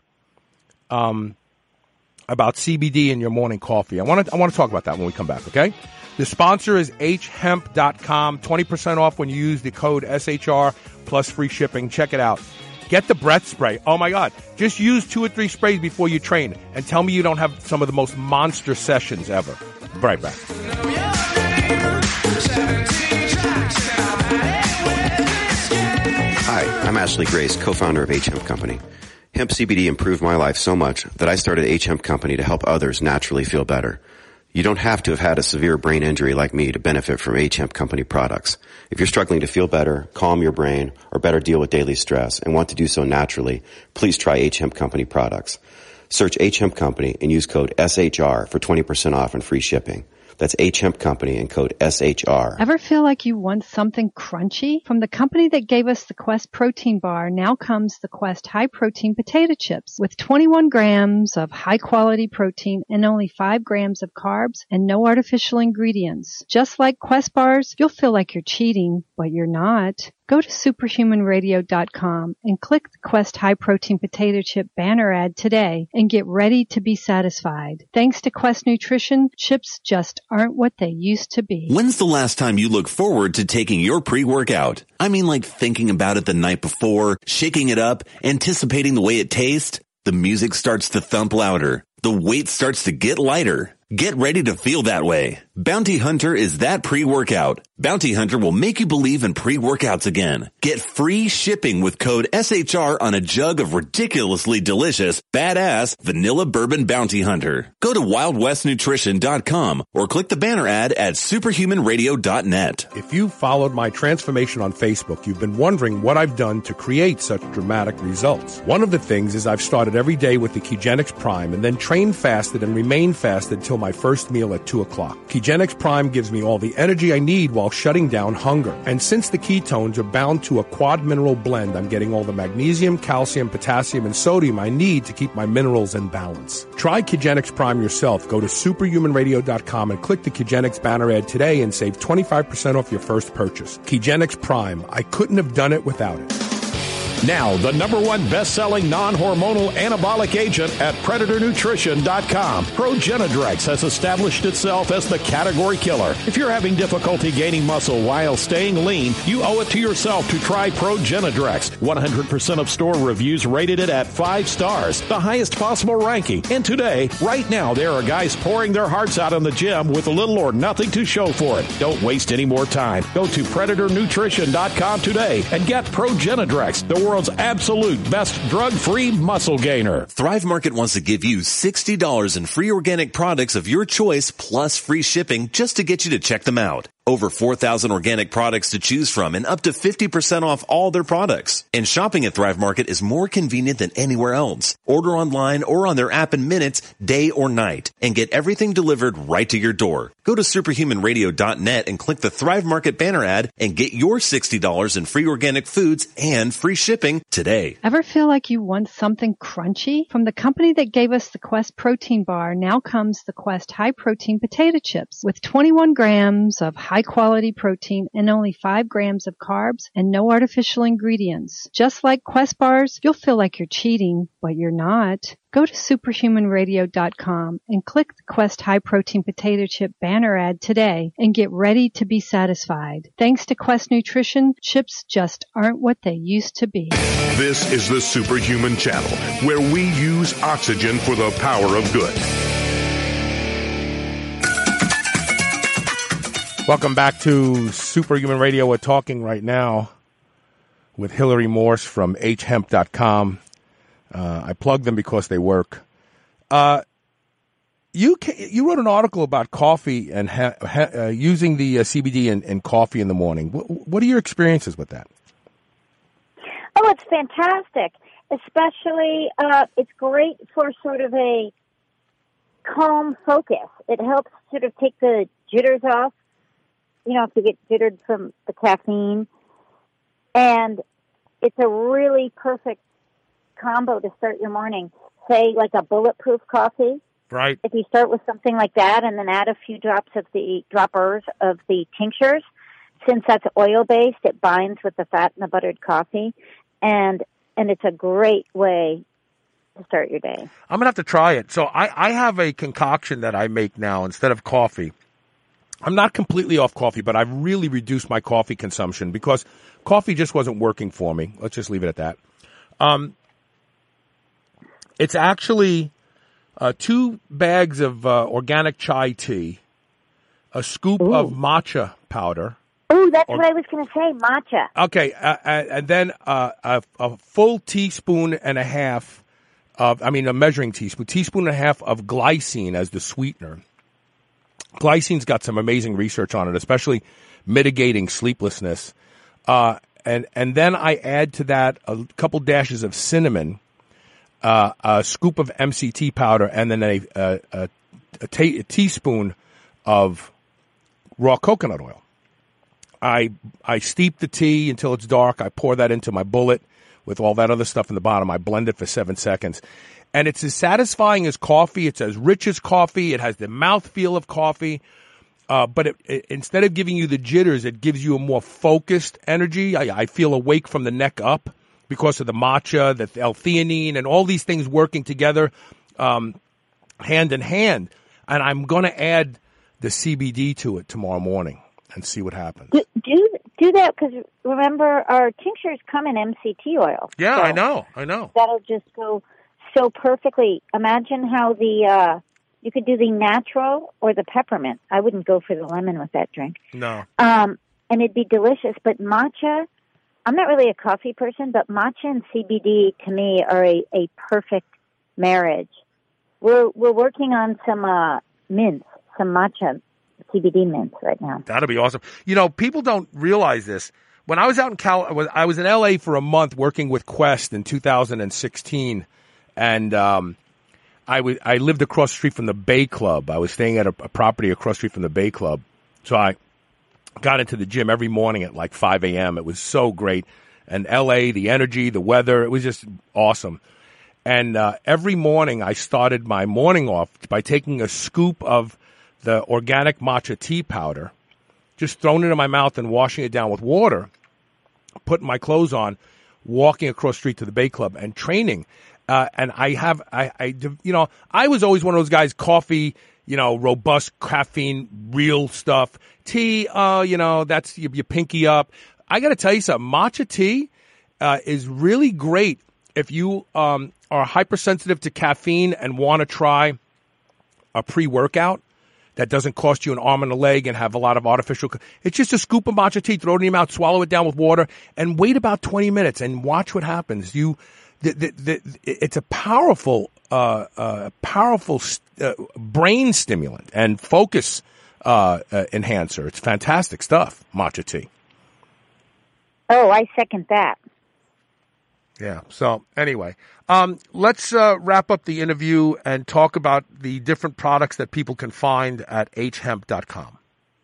about CBD in your morning coffee. I want to talk about that when we come back, okay? The sponsor is hemp.com. 20% off when you use the code SHR plus free shipping. Check it out. Get the breath spray. Oh, my God. Just use 2 or 3 sprays before you train and tell me you don't have some of the most monster sessions ever. Right back. I'm Ashley Grace, co-founder of H-Hemp Company. Hemp CBD improved my life so much that I started H-Hemp Company to help others naturally feel better. You don't have to have had a severe brain injury like me to benefit from H-Hemp Company products. If you're struggling to feel better, calm your brain, or better deal with daily stress and want to do so naturally, please try H-Hemp Company products. Search H-Hemp Company and use code SHR for 20% off and free shipping. That's H-Hemp Company and code SHR. Ever feel like you want something crunchy? From the company that gave us the Quest protein bar, now comes the Quest high protein potato chips with 21 grams of high quality protein and only 5 grams of carbs and no artificial ingredients. Just like Quest bars, you'll feel like you're cheating, but you're not. Go to superhumanradio.com and click the Quest High Protein Potato Chip banner ad today and get ready to be satisfied. Thanks to Quest Nutrition, chips just aren't what they used to be. When's the last time you look forward to taking your pre-workout? I mean, like thinking about it the night before, shaking it up, anticipating the way it tastes. The music starts to thump louder. The weight starts to get lighter. Get ready to feel that way. Bounty Hunter is that pre-workout. Bounty Hunter will make you believe in pre-workouts again. Get free shipping with code SHR on a jug of ridiculously delicious, badass vanilla bourbon Bounty Hunter. Go to WildWestNutrition.com or click the banner ad at superhumanradio.net. If you followed my transformation on Facebook, you've been wondering what I've done to create such dramatic results. One of the things is I've started every day with the Kegenix Prime and then trained fasted and remained fasted till my first meal at 2 o'clock. Kegenix Prime gives me all the energy I need while shutting down hunger. And since the ketones are bound to a quad mineral blend, I'm getting all the magnesium, calcium, potassium, and sodium I need to keep my minerals in balance. Try Kegenix Prime yourself. Go to superhumanradio.com and click the Kegenix banner ad today and save 25% off your first purchase. Kegenix Prime. I couldn't have done it without it. Now, the #1 best-selling non-hormonal anabolic agent at PredatorNutrition.com. Progenadrex has established itself as the category killer. If you're having difficulty gaining muscle while staying lean, you owe it to yourself to try Progenadrex. 100% of store reviews rated it at 5 stars, the highest possible ranking. And today, right now, there are guys pouring their hearts out in the gym with little or nothing to show for it. Don't waste any more time. Go to PredatorNutrition.com today and get Progenadrex, the world's absolute best drug-free muscle gainer. Thrive Market wants to give you $60 in free organic products of your choice plus free shipping just to get you to check them out. Over 4,000 organic products to choose from and up to 50% off all their products. And shopping at Thrive Market is more convenient than anywhere else. Order online or on their app in minutes, day or night, and get everything delivered right to your door. Go to superhumanradio.net and click the Thrive Market banner ad and get your $60 in free organic foods and free shipping today. Ever feel like you want something crunchy? From the company that gave us the Quest protein bar, now comes the Quest high protein potato chips with 21 grams of high quality protein and only 5 grams of carbs and no artificial ingredients. Just like Quest bars, you'll feel like you're cheating, but you're not. Go to superhumanradio.com and click the Quest high protein potato chip banner ad today and get ready to be satisfied. Thanks to Quest Nutrition, chips just aren't what they used to be. This is the Superhuman Channel, where we use oxygen for the power of good. Welcome back to Superhuman Radio. We're talking right now with Hillary Morse from hemp.com. I plug them because they work. You wrote an article about coffee and using the CBD in coffee in the morning. What are your experiences with that? Oh, it's fantastic. Especially, it's great for sort of a calm focus. It helps sort of take the jitters off. You know, if you get jittered from the caffeine. And it's a really perfect combo to start your morning. Say, like a bulletproof coffee. Right. If you start with something like that and then add a few droppers of the tinctures, since that's oil-based, it binds with the fat in the buttered coffee. And it's a great way to start your day. I'm going to have to try it. So I have a concoction that I make now instead of coffee. I'm not completely off coffee, but I've really reduced my coffee consumption because coffee just wasn't working for me. Let's just leave it at that. It's actually 2 bags of organic chai tea, a scoop of matcha powder, Oh, that's what I was going to say, matcha. Okay, and then a full teaspoon and a half of, a measuring teaspoon and a half of glycine as the sweetener. Glycine's got some amazing research on it, especially mitigating sleeplessness. And then I add to that a couple dashes of cinnamon, a scoop of MCT powder, and then a teaspoon of raw coconut oil. I steep the tea until it's dark. I pour that into my bullet with all that other stuff in the bottom. I blend it for 7 seconds. And it's as satisfying as coffee. It's as rich as coffee. It has the mouthfeel of coffee. But instead of giving you the jitters, it gives you a more focused energy. I feel awake from the neck up because of the matcha, the L-theanine, and all these things working together hand in hand. And I'm going to add the CBD to it tomorrow morning and see what happens. Do that, because remember, our tinctures come in MCT oil. Yeah, so I know. That'll just go so perfectly. Imagine how you could do the natural or the peppermint. I wouldn't go for the lemon with that drink. No. And it'd be delicious. But matcha, I'm not really a coffee person, but matcha and CBD to me are a perfect marriage. We're working on some mints, some matcha CBD mints right now. That'll be awesome. People don't realize this. When I was out in I was in LA for a month working with Quest in 2016, and I lived across the street from the Bay Club. I was staying at a property across the street from the Bay Club, so I got into the gym every morning at like 5 a.m. It was so great, and LA, the energy, the weather, it was just awesome. And every morning I started my morning off by taking a scoop of the organic matcha tea powder, just throwing it in my mouth and washing it down with water, putting my clothes on, walking across the street to the Bay Club and training. And I was always one of those guys, coffee, robust caffeine, real stuff. Tea, that's your pinky up. I got to tell you something. Matcha tea is really great if you are hypersensitive to caffeine and want to try a pre-workout that doesn't cost you an arm and a leg and have a lot of artificial. It's just a scoop of matcha tea, throw it in your mouth, swallow it down with water, and wait about 20 minutes and watch what happens. It's a powerful brain stimulant and focus enhancer. It's fantastic stuff, matcha tea. Oh, I second that. Yeah. So anyway, let's wrap up the interview and talk about the different products that people can find at hemp.com.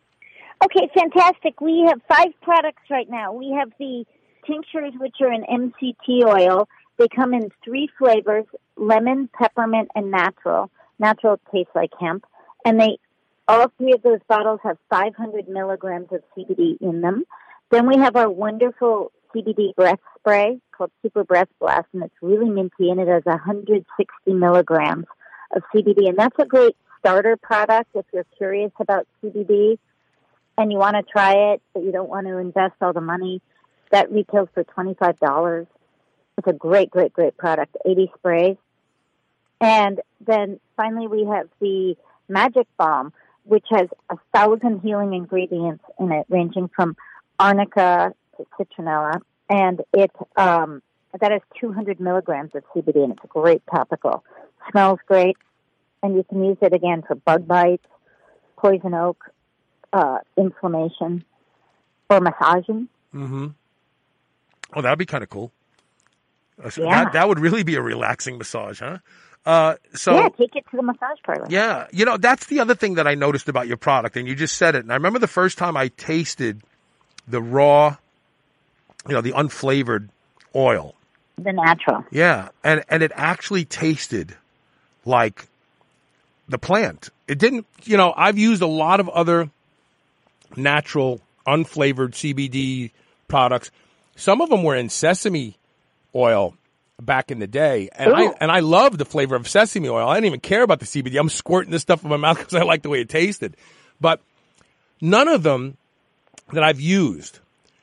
Okay, fantastic. We have 5 products right now. We have the tinctures, which are in MCT oil. They come in 3 flavors: lemon, peppermint, and natural. Natural tastes like hemp. And all 3 of those bottles have 500 milligrams of CBD in them. Then we have our wonderful CBD breath spray called Super Breath Blast, and it's really minty, and it has 160 milligrams of CBD. And that's a great starter product if you're curious about CBD and you want to try it, but you don't want to invest all the money. That retails for $25. It's a great, great, great product, 80 sprays. And then finally we have the Magic Balm, which has 1,000 healing ingredients in it, ranging from arnica to citronella. And that has 200 milligrams of CBD, and it's a great topical. Smells great, and you can use it again for bug bites, poison oak, inflammation, or massaging. Mm-hmm. Oh, that'd be kind of cool. Yeah. That would really be a relaxing massage, huh? Yeah, take it to the massage parlor. Yeah, that's the other thing that I noticed about your product, and you just said it. And I remember the first time I tasted the raw, the unflavored oil. The natural. Yeah, and it actually tasted like the plant. It didn't, I've used a lot of other natural, unflavored CBD products. Some of them were in sesame oil back in the day, and I loved the flavor of sesame oil. I didn't even care about the CBD. I'm squirting this stuff in my mouth because I like the way it tasted. But none of them that I've used,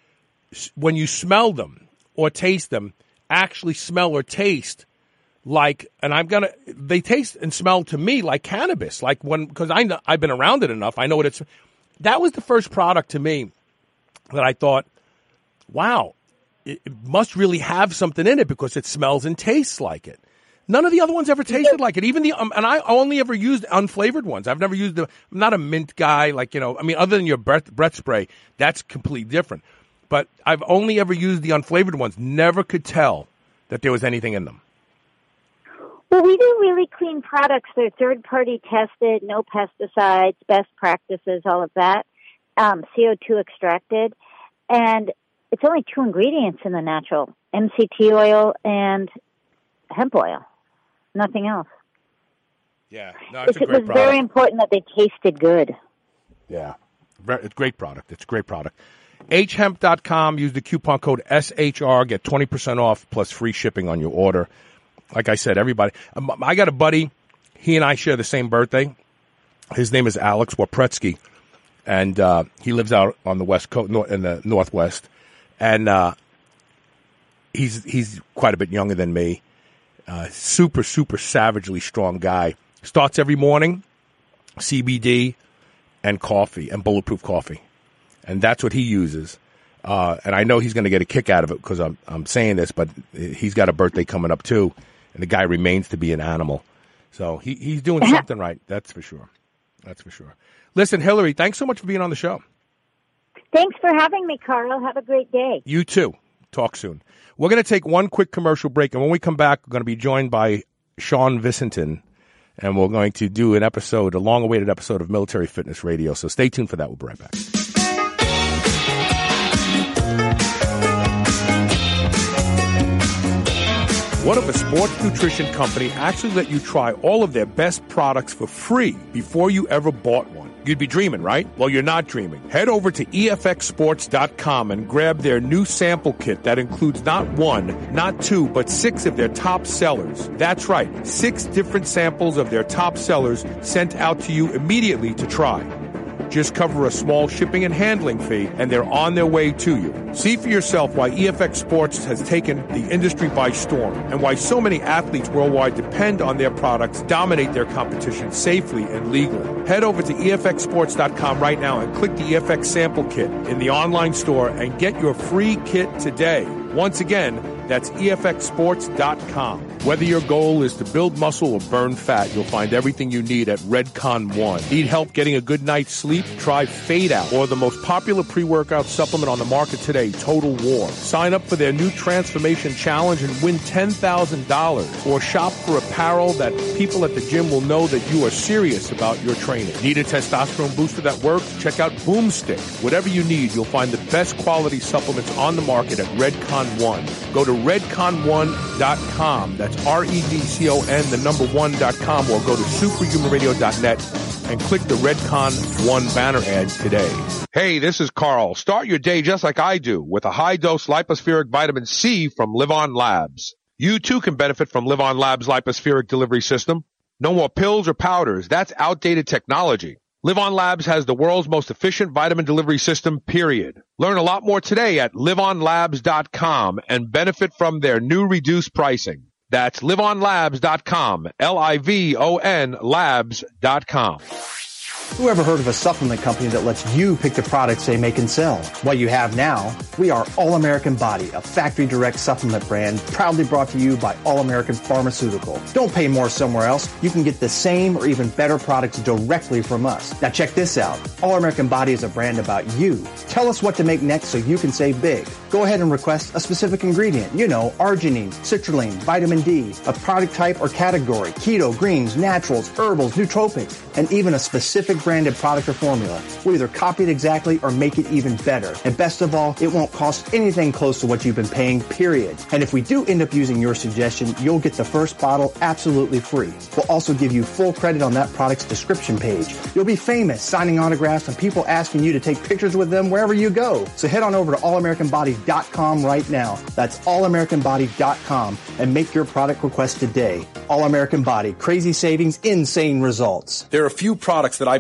when you smell them or taste them, actually smell or taste like, and they taste and smell to me like cannabis, because I've been around it enough. I know what that was the first product to me that I thought, wow, it must really have something in it because it smells and tastes like it. None of the other ones ever tasted like it. Even and I only ever used unflavored ones. I've never used I'm not a mint guy, other than your breath spray, that's completely different. But I've only ever used the unflavored ones. Never could tell that there was anything in them. Well, we do really clean products. They're third-party tested, no pesticides, best practices, all of that, CO2 extracted. And it's only 2 ingredients in the natural, MCT oil and hemp oil. Nothing else. Yeah, no, it's a great product. It was very important that they tasted good. Yeah, it's a great product. It's a great product. hemp.com, use the coupon code SHR, get 20% off plus free shipping on your order. Like I said, everybody. I got a buddy. He and I share the same birthday. His name is Alex Wapretsky, and he lives out on the West Coast, in the Northwest. And he's quite a bit younger than me. Super, super savagely strong guy. Starts every morning, CBD and coffee, and bulletproof coffee. And that's what he uses. And I know he's going to get a kick out of it because I'm saying this, but he's got a birthday coming up too. And the guy remains to be an animal. So he's doing something right. That's for sure. That's for sure. Listen, Hillary, thanks so much for being on the show. Thanks for having me, Carl. Have a great day. You too. Talk soon. We're going to take one quick commercial break, and when we come back, we're going to be joined by Sean Vicentin, and we're going to do a long-awaited episode of Military Fitness Radio. So stay tuned for that. We'll be right back. What if a sports nutrition company actually let you try all of their best products for free before you ever bought one? You'd be dreaming, right? Well, you're not dreaming. Head over to EFXsports.com and grab their new sample kit that includes not 1, not 2, but 6 of their top sellers. That's right, 6 different samples of their top sellers sent out to you immediately to try. Just cover a small shipping and handling fee, and they're on their way to you. See for yourself why EFX Sports has taken the industry by storm and why so many athletes worldwide depend on their products, dominate their competition safely and legally. Head over to EFXsports.com right now and click the EFX sample kit in the online store and get your free kit today. Once again, that's EFXsports.com. Whether your goal is to build muscle or burn fat, you'll find everything you need at Redcon One. Need help getting a good night's sleep? Try Fade Out, or the most popular pre-workout supplement on the market today, Total War. Sign up for their new Transformation Challenge and win $10,000. Or shop for apparel that people at the gym will know that you are serious about your training. Need a testosterone booster that works? Check out Boomstick. Whatever you need, you'll find the best quality supplements on the market at Redcon One. Go to redcon1.com. That's REDCON, 1.com, or go to superhumanradio.net and click the Redcon One banner ad today. Hey, this is Carl. Start your day just like I do with a high-dose lipospheric vitamin C from Live On Labs. You too can benefit from Live On Labs' lipospheric delivery system. No more pills or powders. That's outdated technology. Live On Labs has the world's most efficient vitamin delivery system, period. Learn a lot more today at liveonlabs.com and benefit from their new reduced pricing. That's liveonlabs.com, Livon labs.com. Who ever heard of a supplement company that lets you pick the products they make and sell? What you have now, we are All American Body, a factory direct supplement brand proudly brought to you by All American Pharmaceutical. Don't pay more somewhere else. You can get the same or even better products directly from us. Now check this out. All American Body is a brand about you. Tell us what to make next so you can save big. Go ahead and request a specific ingredient. You know, arginine, citrulline, vitamin D, a product type or category, keto, greens, naturals, herbals, nootropics, and even a specific branded product or formula. We'll either copy it exactly or make it even better. And best of all, it won't cost anything close to what you've been paying, period. And if we do end up using your suggestion, you'll get the first bottle absolutely free. We'll also give you full credit on that product's description page. You'll be famous signing autographs and people asking you to take pictures with them wherever you go. So head on over to allamericanbody.com right now. That's allamericanbody.com and make your product request today. All American Body. Crazy savings, insane results. There are a few products that I've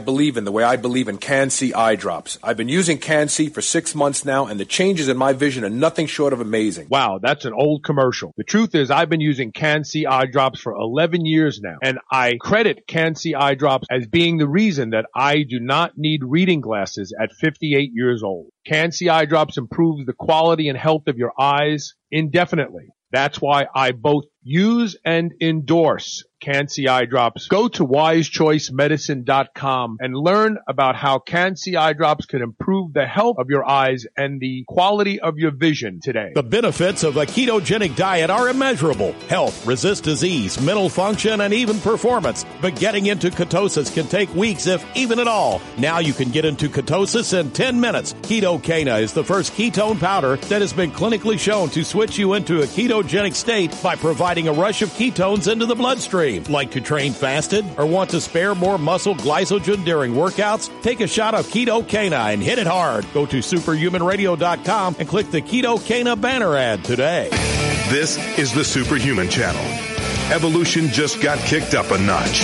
believe in, the way I believe in Can-C eye drops. I've been using Can-C for 6 months now, and the changes in my vision are nothing short of amazing. Wow, that's an old commercial. The truth is I've been using Can-C eye drops for 11 years now, and I credit Can-C eye drops as being the reason that I do not need reading glasses at 58 years old. Can-C eye drops improves the quality and health of your eyes indefinitely. That's why I both use and endorse Can-C eye drops. Go to wisechoicemedicine.com and learn about how Can-C eye drops can improve the health of your eyes and the quality of your vision today. The benefits of a ketogenic diet are immeasurable. Health, resist disease, mental function, and even performance. But getting into ketosis can take weeks, if even at all. Now you can get into ketosis in 10 minutes. Ketocana is the first ketone powder that has been clinically shown to switch you into a ketogenic state by providing a rush of ketones into the bloodstream. Like to train fasted or want to spare more muscle glycogen during workouts? Take a shot of Ketocana and hit it hard. Go to superhumanradio.com and click the Ketocana banner ad today. This is the Superhuman Channel. Evolution just got kicked up a notch.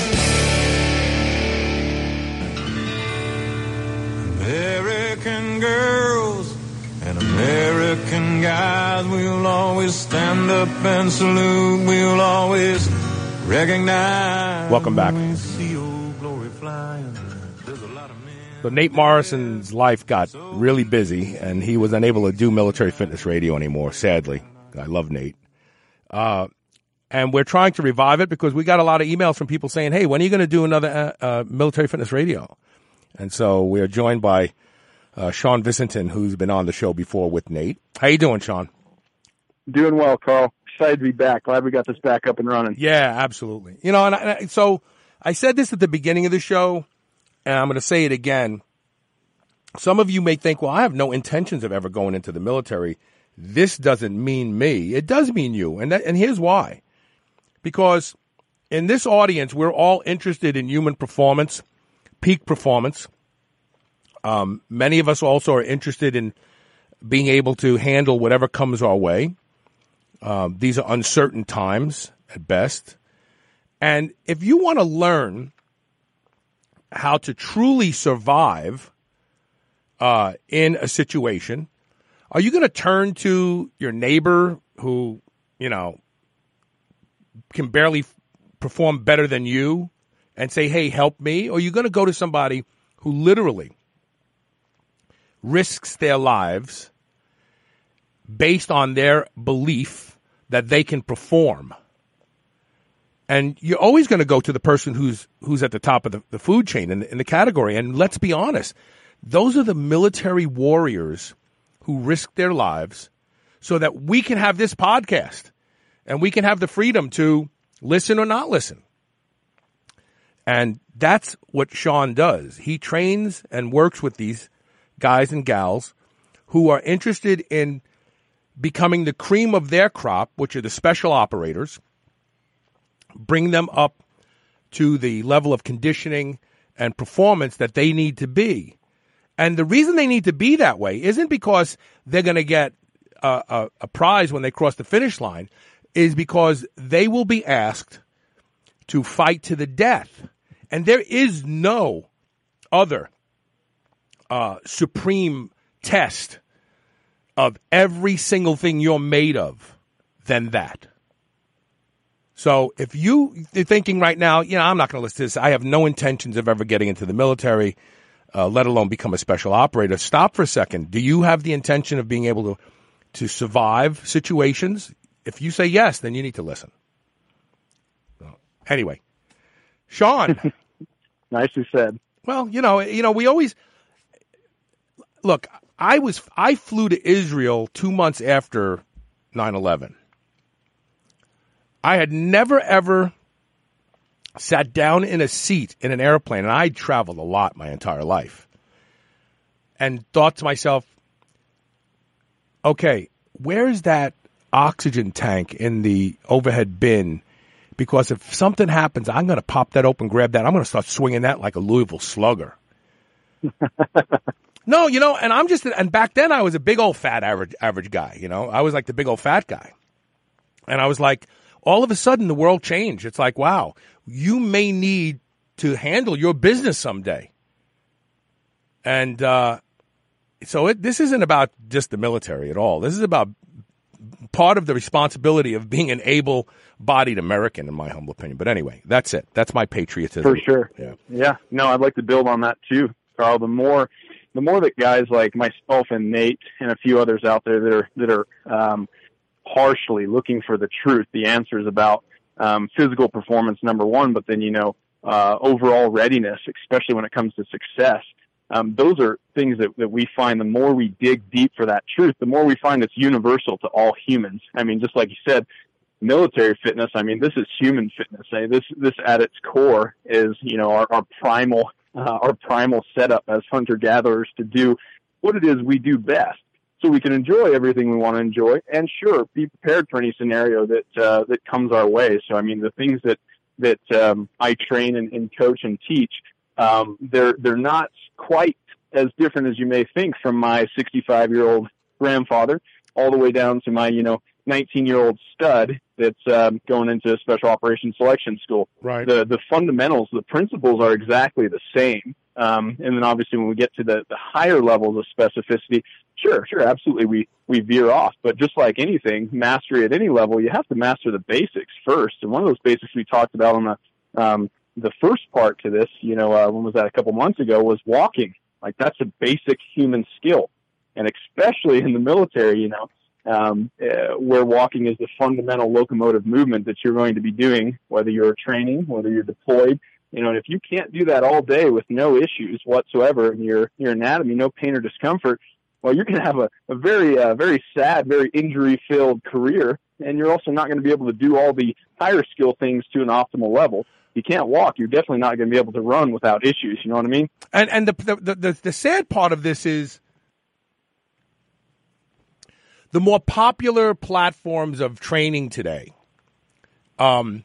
American girls and American guys, we'll always stand up and salute. We'll always recognize. Welcome back. So Nate Morrison's life got really busy, and he was unable to do Military Fitness Radio anymore, sadly. I love Nate. And we're trying to revive it because we got a lot of emails from people saying, hey, when are you going to do another Military Fitness Radio? And so we are joined by Sean Vicentin, who's been on the show before with Nate. How you doing, Sean? Doing well, Carl. Excited to be back. Glad we got this back up and running. Yeah, absolutely. You know, and so I said this at the beginning of the show, and I'm going to say it again. Some of you may think, well, I have no intentions of ever going into the military. This doesn't mean me. It does mean you, and here's why. Because in this audience, we're all interested in human performance, peak performance. Many of us also are interested in being able to handle whatever comes our way. These are uncertain times at best. And if you want to learn how to truly survive in a situation, are you going to turn to your neighbor who, you know, can barely perform better than you and say, hey, help me? Or are you going to go to somebody who literally risks their lives based on their belief that they can perform? And you're always going to go to the person who's at the top of the food chain in the category. And let's be honest, those are the military warriors who risk their lives so that we can have this podcast and we can have the freedom to listen or not listen. And that's what Sean does. He trains and works with these guys and gals who are interested in becoming the cream of their crop, which are the special operators, bring them up to the level of conditioning and performance that they need to be. And the reason they need to be that way isn't because they're going to get a prize when they cross the finish line, is because they will be asked to fight to the death. And there is no other supreme test of every single thing you're made of than that. So if you're thinking right now, you know, I'm not going to listen to this. I have no intentions of ever getting into the military, let alone become a special operator. Stop for a second. Do you have the intention of being able to survive situations? If you say yes, then you need to listen. Anyway, Sean. Nicely said. Well, you know, we always look. I flew to Israel 2 months after 9/11. I had never ever sat down in a seat in an airplane, and I traveled a lot my entire life, and thought to myself, okay, where's that oxygen tank in the overhead bin? Because if something happens, I'm going to pop that open, grab that. I'm going to start swinging that like a Louisville Slugger. No, you know, and back then I was a big old fat average guy, you know. I was like the big old fat guy. And I was like, all of a sudden the world changed. It's like, wow, you may need to handle your business someday. And this isn't about just the military at all. This is about part of the responsibility of being an able-bodied American, in my humble opinion. But anyway, that's it. That's my patriotism. For sure. Yeah. No, I'd like to build on that too, Carl. The more that guys like myself and Nate and a few others out there that are harshly looking for the truth, the answers about physical performance, number one, but then overall readiness, especially when it comes to success. Those are things that we find the more we dig deep for that truth, the more we find it's universal to all humans. I mean, just like you said, military fitness, I mean, this is human fitness. This at its core is, our primal setup as hunter-gatherers to do what it is we do best. So we can enjoy everything we want to enjoy and sure, be prepared for any scenario that comes our way. So, I mean, the things that I train and coach and teach, they're not quite as different as you may think from my 65-year-old grandfather all the way down to my, 19-year-old stud that's going into special operations selection school. Right. The fundamentals, the principles are exactly the same. And then obviously when we get to the higher levels of specificity, sure, absolutely we veer off. But just like anything, mastery at any level, you have to master the basics first. And one of those basics we talked about on the first part to this, when was that, a couple months ago, was walking. Like, that's a basic human skill. And especially in the military, where walking is the fundamental locomotive movement that you're going to be doing, whether you're training, whether you're deployed. And if you can't do that all day with no issues whatsoever in your anatomy, no pain or discomfort, well, you're going to have a very sad, very injury-filled career, and you're also not going to be able to do all the higher skill things to an optimal level. You can't walk, you're definitely not going to be able to run without issues. You know what I mean? And the sad part of this is the more popular platforms of training today. And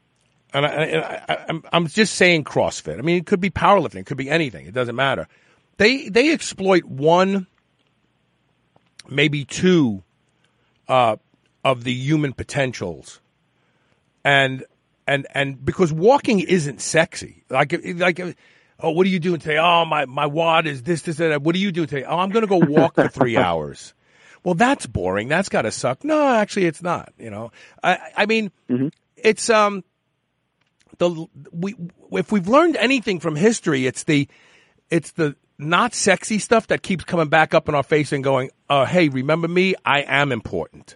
I'm just saying CrossFit. I mean, it could be powerlifting, it could be anything. It doesn't matter. They exploit one, maybe two, of the human potentials, and because walking isn't sexy. Like, oh, what are you doing today? Oh, my WOD is this, that. What are you doing today? Oh, I'm going to go walk for 3 hours. Well, that's boring. That's got to suck. No, actually, it's not. I mean, it's if we've learned anything from history, it's the not sexy stuff that keeps coming back up in our face and going, hey, remember me? I am important.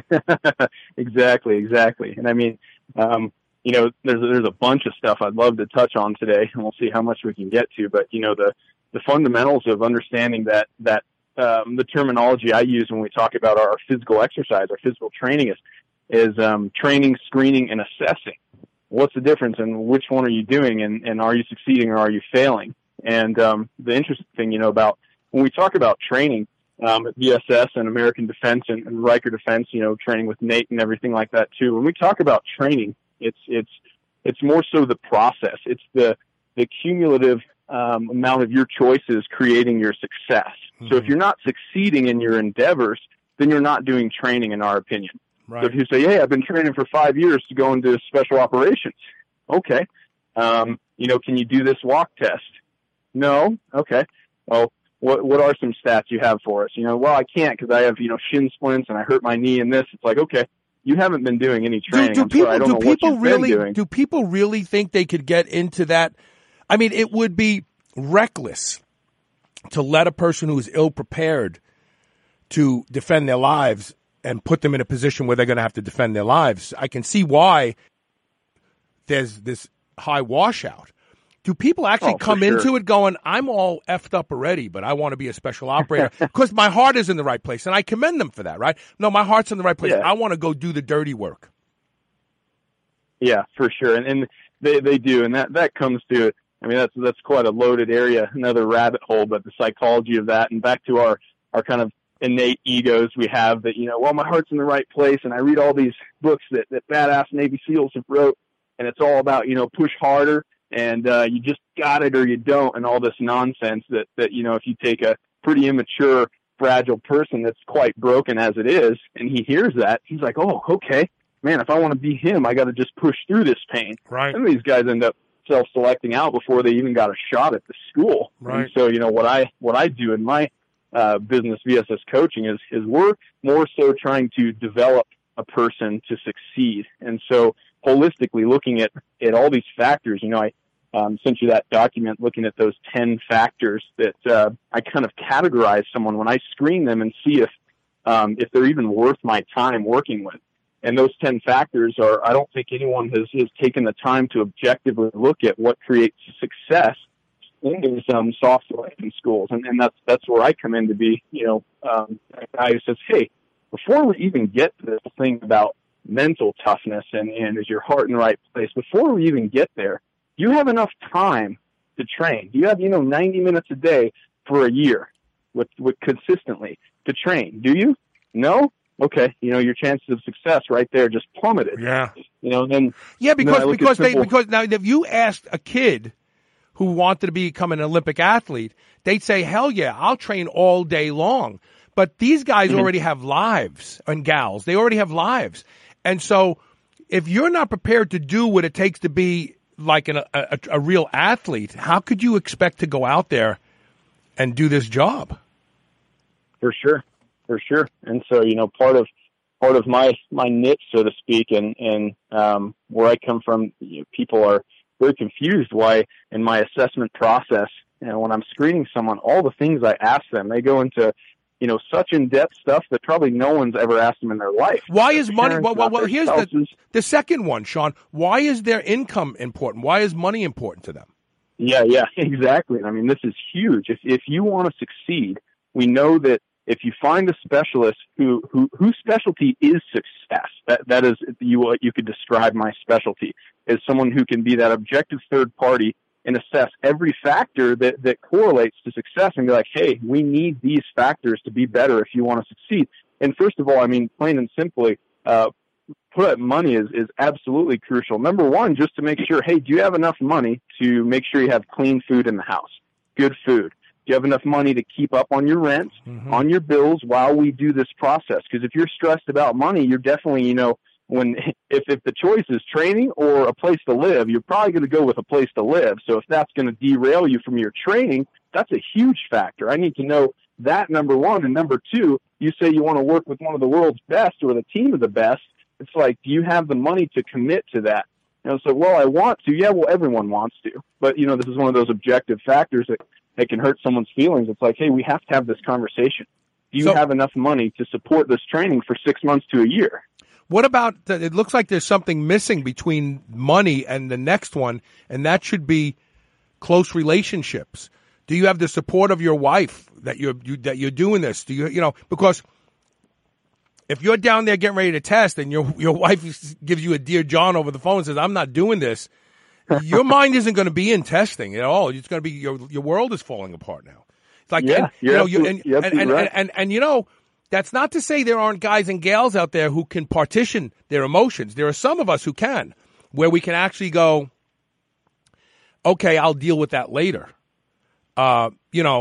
Exactly. And I mean, there's a bunch of stuff I'd love to touch on today, and we'll see how much we can get to. But the fundamentals of understanding that the terminology I use when we talk about our physical exercise, our physical training is training, screening, and assessing. What's the difference, and which one are you doing, and are you succeeding or are you failing? And the interesting thing, about when we talk about training at VSS and American Defense and Riker Defense, training with Nate and everything like that too. When we talk about training, it's more so the process. It's the cumulative amount of your choices creating your success. Mm-hmm. So if you're not succeeding in your endeavors, then you're not doing training, in our opinion. Right. So if you say, hey, I've been training for 5 years to go into special operations. Okay. Can you do this walk test? No. Okay. Well, what are some stats you have for us? Well, I can't because I have, shin splints and I hurt my knee and this. It's like, okay, you haven't been doing any training. Do people really think they could get into that? I mean, it would be reckless to let a person who is ill prepared to defend their lives and put them in a position where they're going to have to defend their lives. I can see why there's this high washout. Do people actually come into it going, I'm all effed up already, but I want to be a special operator because my heart is in the right place, and I commend them for that, right? No, my heart's in the right place. Yeah. I want to go do the dirty work. Yeah, for sure. And they do. And that comes to, I mean, that's quite a loaded area, another rabbit hole, but the psychology of that, and back to our kind of innate egos we have that, well, my heart's in the right place, and I read all these books that badass Navy SEALs have wrote, and it's all about, push harder, and you just got it or you don't, and all this nonsense that if you take a pretty immature, fragile person that's quite broken as it is, and he hears that, he's like, oh, okay, man, if I want to be him, I got to just push through this pain. Right. And these guys end up self-selecting out before they even got a shot at the school. Right. And so, what I do in my business, VSS Coaching, is we're more so trying to develop a person to succeed. And so holistically looking at all these factors, I sent you that document looking at those 10 factors that I kind of categorize someone when I screen them and see if they're even worth my time working with. And those 10 factors are, I don't think anyone has taken the time to objectively look at what creates success in these soft selecting schools. And that's where I come in to be, a guy who says, hey, before we even get to this thing about mental toughness and is your heart in the right place, before we even get there, do you have enough time to train? Do you have, 90 minutes a day for a year with consistently to train? Do you? No? Okay. Your chances of success right there just plummeted. Yeah. Then. Yeah, because now if you asked a kid who wanted to become an Olympic athlete, they'd say, hell yeah, I'll train all day long. But these guys already have lives, and gals. They already have lives. And so if you're not prepared to do what it takes to be like a real athlete, how could you expect to go out there and do this job? For sure. And so, part of my niche, so to speak, and where I come from, people are very confused why in my assessment process, when I'm screening someone, all the things I ask them, they go into such in-depth stuff that probably no one's ever asked them in their life. Why is money? Well, here's the second one, Sean. Why is their income important? Why is money important to them? Yeah, exactly. I mean, this is huge. If you want to succeed, we know that if you find a specialist whose specialty is success, that is what you could describe my specialty as, someone who can be that objective third party and assess every factor that correlates to success and be like, hey, we need these factors to be better if you want to succeed. And first of all, I mean, plain and simply, money is absolutely crucial. Number one, just to make sure, hey, do you have enough money to make sure you have clean food in the house, good food? Do you have enough money to keep up on your rent, on your bills while we do this process? Because if you're stressed about money, you're definitely, if the choice is training or a place to live, you're probably going to go with a place to live. So if that's going to derail you from your training, that's a huge factor. I need to know that, number one. And number two, you say you want to work with one of the world's best or the team of the best. It's like, do you have the money to commit to that? So, well, I want to. Yeah, well, everyone wants to. But, this is one of those objective factors that can hurt someone's feelings. It's like, hey, we have to have this conversation. Do you have enough money to support this training for 6 months to a year? What about, it looks like there's something missing between money and the next one, and that should be close relationships. Do you have the support of your wife that you're doing this? Do you, because if you're down there getting ready to test and your wife gives you a Dear John over the phone and says, I'm not doing this, your mind isn't going to be in testing at all. It's going to be, your world is falling apart now. It's like, that's not to say there aren't guys and gals out there who can partition their emotions. There are some of us who can, where we can actually go, okay, I'll deal with that later. And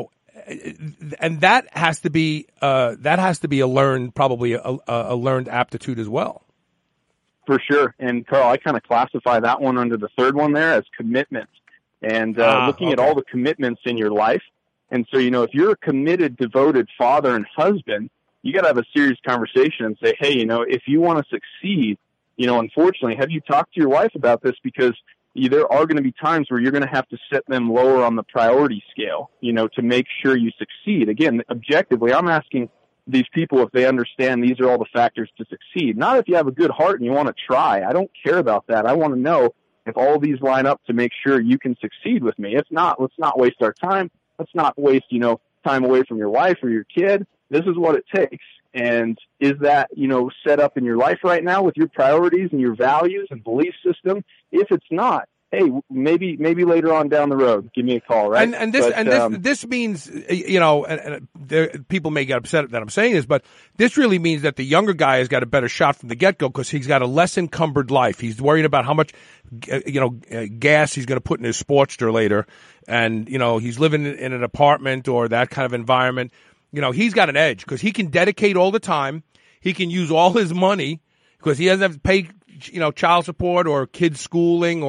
that has to be a learned, probably a learned aptitude as well. For sure. And Carl, I kind of classify that one under the third one there as commitment, and looking at all the commitments in your life. And so, if you're a committed, devoted father and husband, you got to have a serious conversation and say, hey, if you want to succeed, unfortunately, have you talked to your wife about this? Because there are going to be times where you're going to have to set them lower on the priority scale, to make sure you succeed. Again, objectively, I'm asking these people if they understand these are all the factors to succeed. Not if you have a good heart and you want to try. I don't care about that. I want to know if all these line up to make sure you can succeed with me. If not, let's not waste our time. Let's not waste, time away from your wife or your kid. This is what it takes. And is that, set up in your life right now with your priorities and your values and belief system? If it's not, hey, maybe later on down the road, give me a call, right? This means, people may get upset that I'm saying this, but this really means that the younger guy has got a better shot from the get-go because he's got a less encumbered life. He's worried about how much, gas he's going to put in his Sportster later, and he's living in an apartment or that kind of environment. He's got an edge because he can dedicate all the time. He can use all his money because he doesn't have to pay, child support or kids schooling or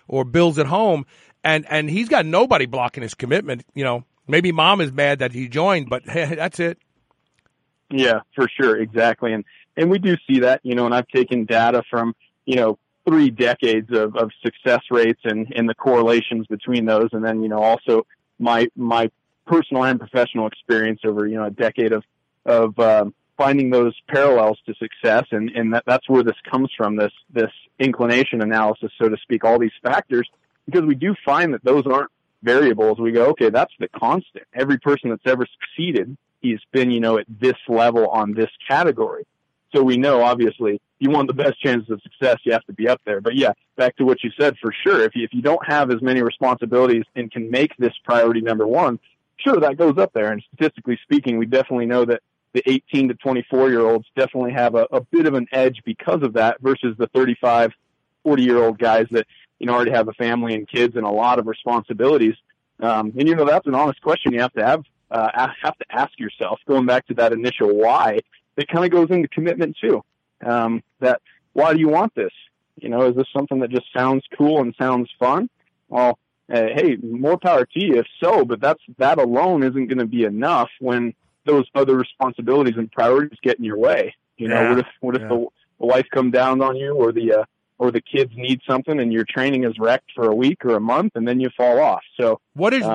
or bills at home, and he's got nobody blocking his commitment. You know, maybe mom is mad that he joined, but that's it. Yeah, for sure, exactly, and we do see that, you know, and I've taken data from, you know, 3 decades of success rates and the correlations between those, and then, you know, also my personal and professional experience over, you know, a decade of finding those parallels to success, and that's where this comes from, this inclination analysis, so to speak, all these factors, because we do find that those aren't variables. We go, okay, that's the constant. Every person that's ever succeeded, he's been, you know, at this level on this category. So we know, obviously, if you want the best chances of success, you have to be up there. But yeah, back to what you said, for sure, if you don't have as many responsibilities and can make this priority number one, sure, that goes up there. And statistically speaking, we definitely know that the 18 to 24-year-olds definitely have a bit of an edge because of that versus the 35, 40-year-old guys that, you know, already have a family and kids and a lot of responsibilities. And, you know, that's an honest question you have to ask yourself, going back to that initial why. It kind of goes into commitment too. That why do you want this? You know, is this something that just sounds cool and sounds fun? Well, hey, more power to you if so, but that alone isn't going to be enough when those other responsibilities and priorities get in your way. You know, what if the wife comes down on you, or the kids need something and your training is wrecked for a week or a month, and then you fall off. So what is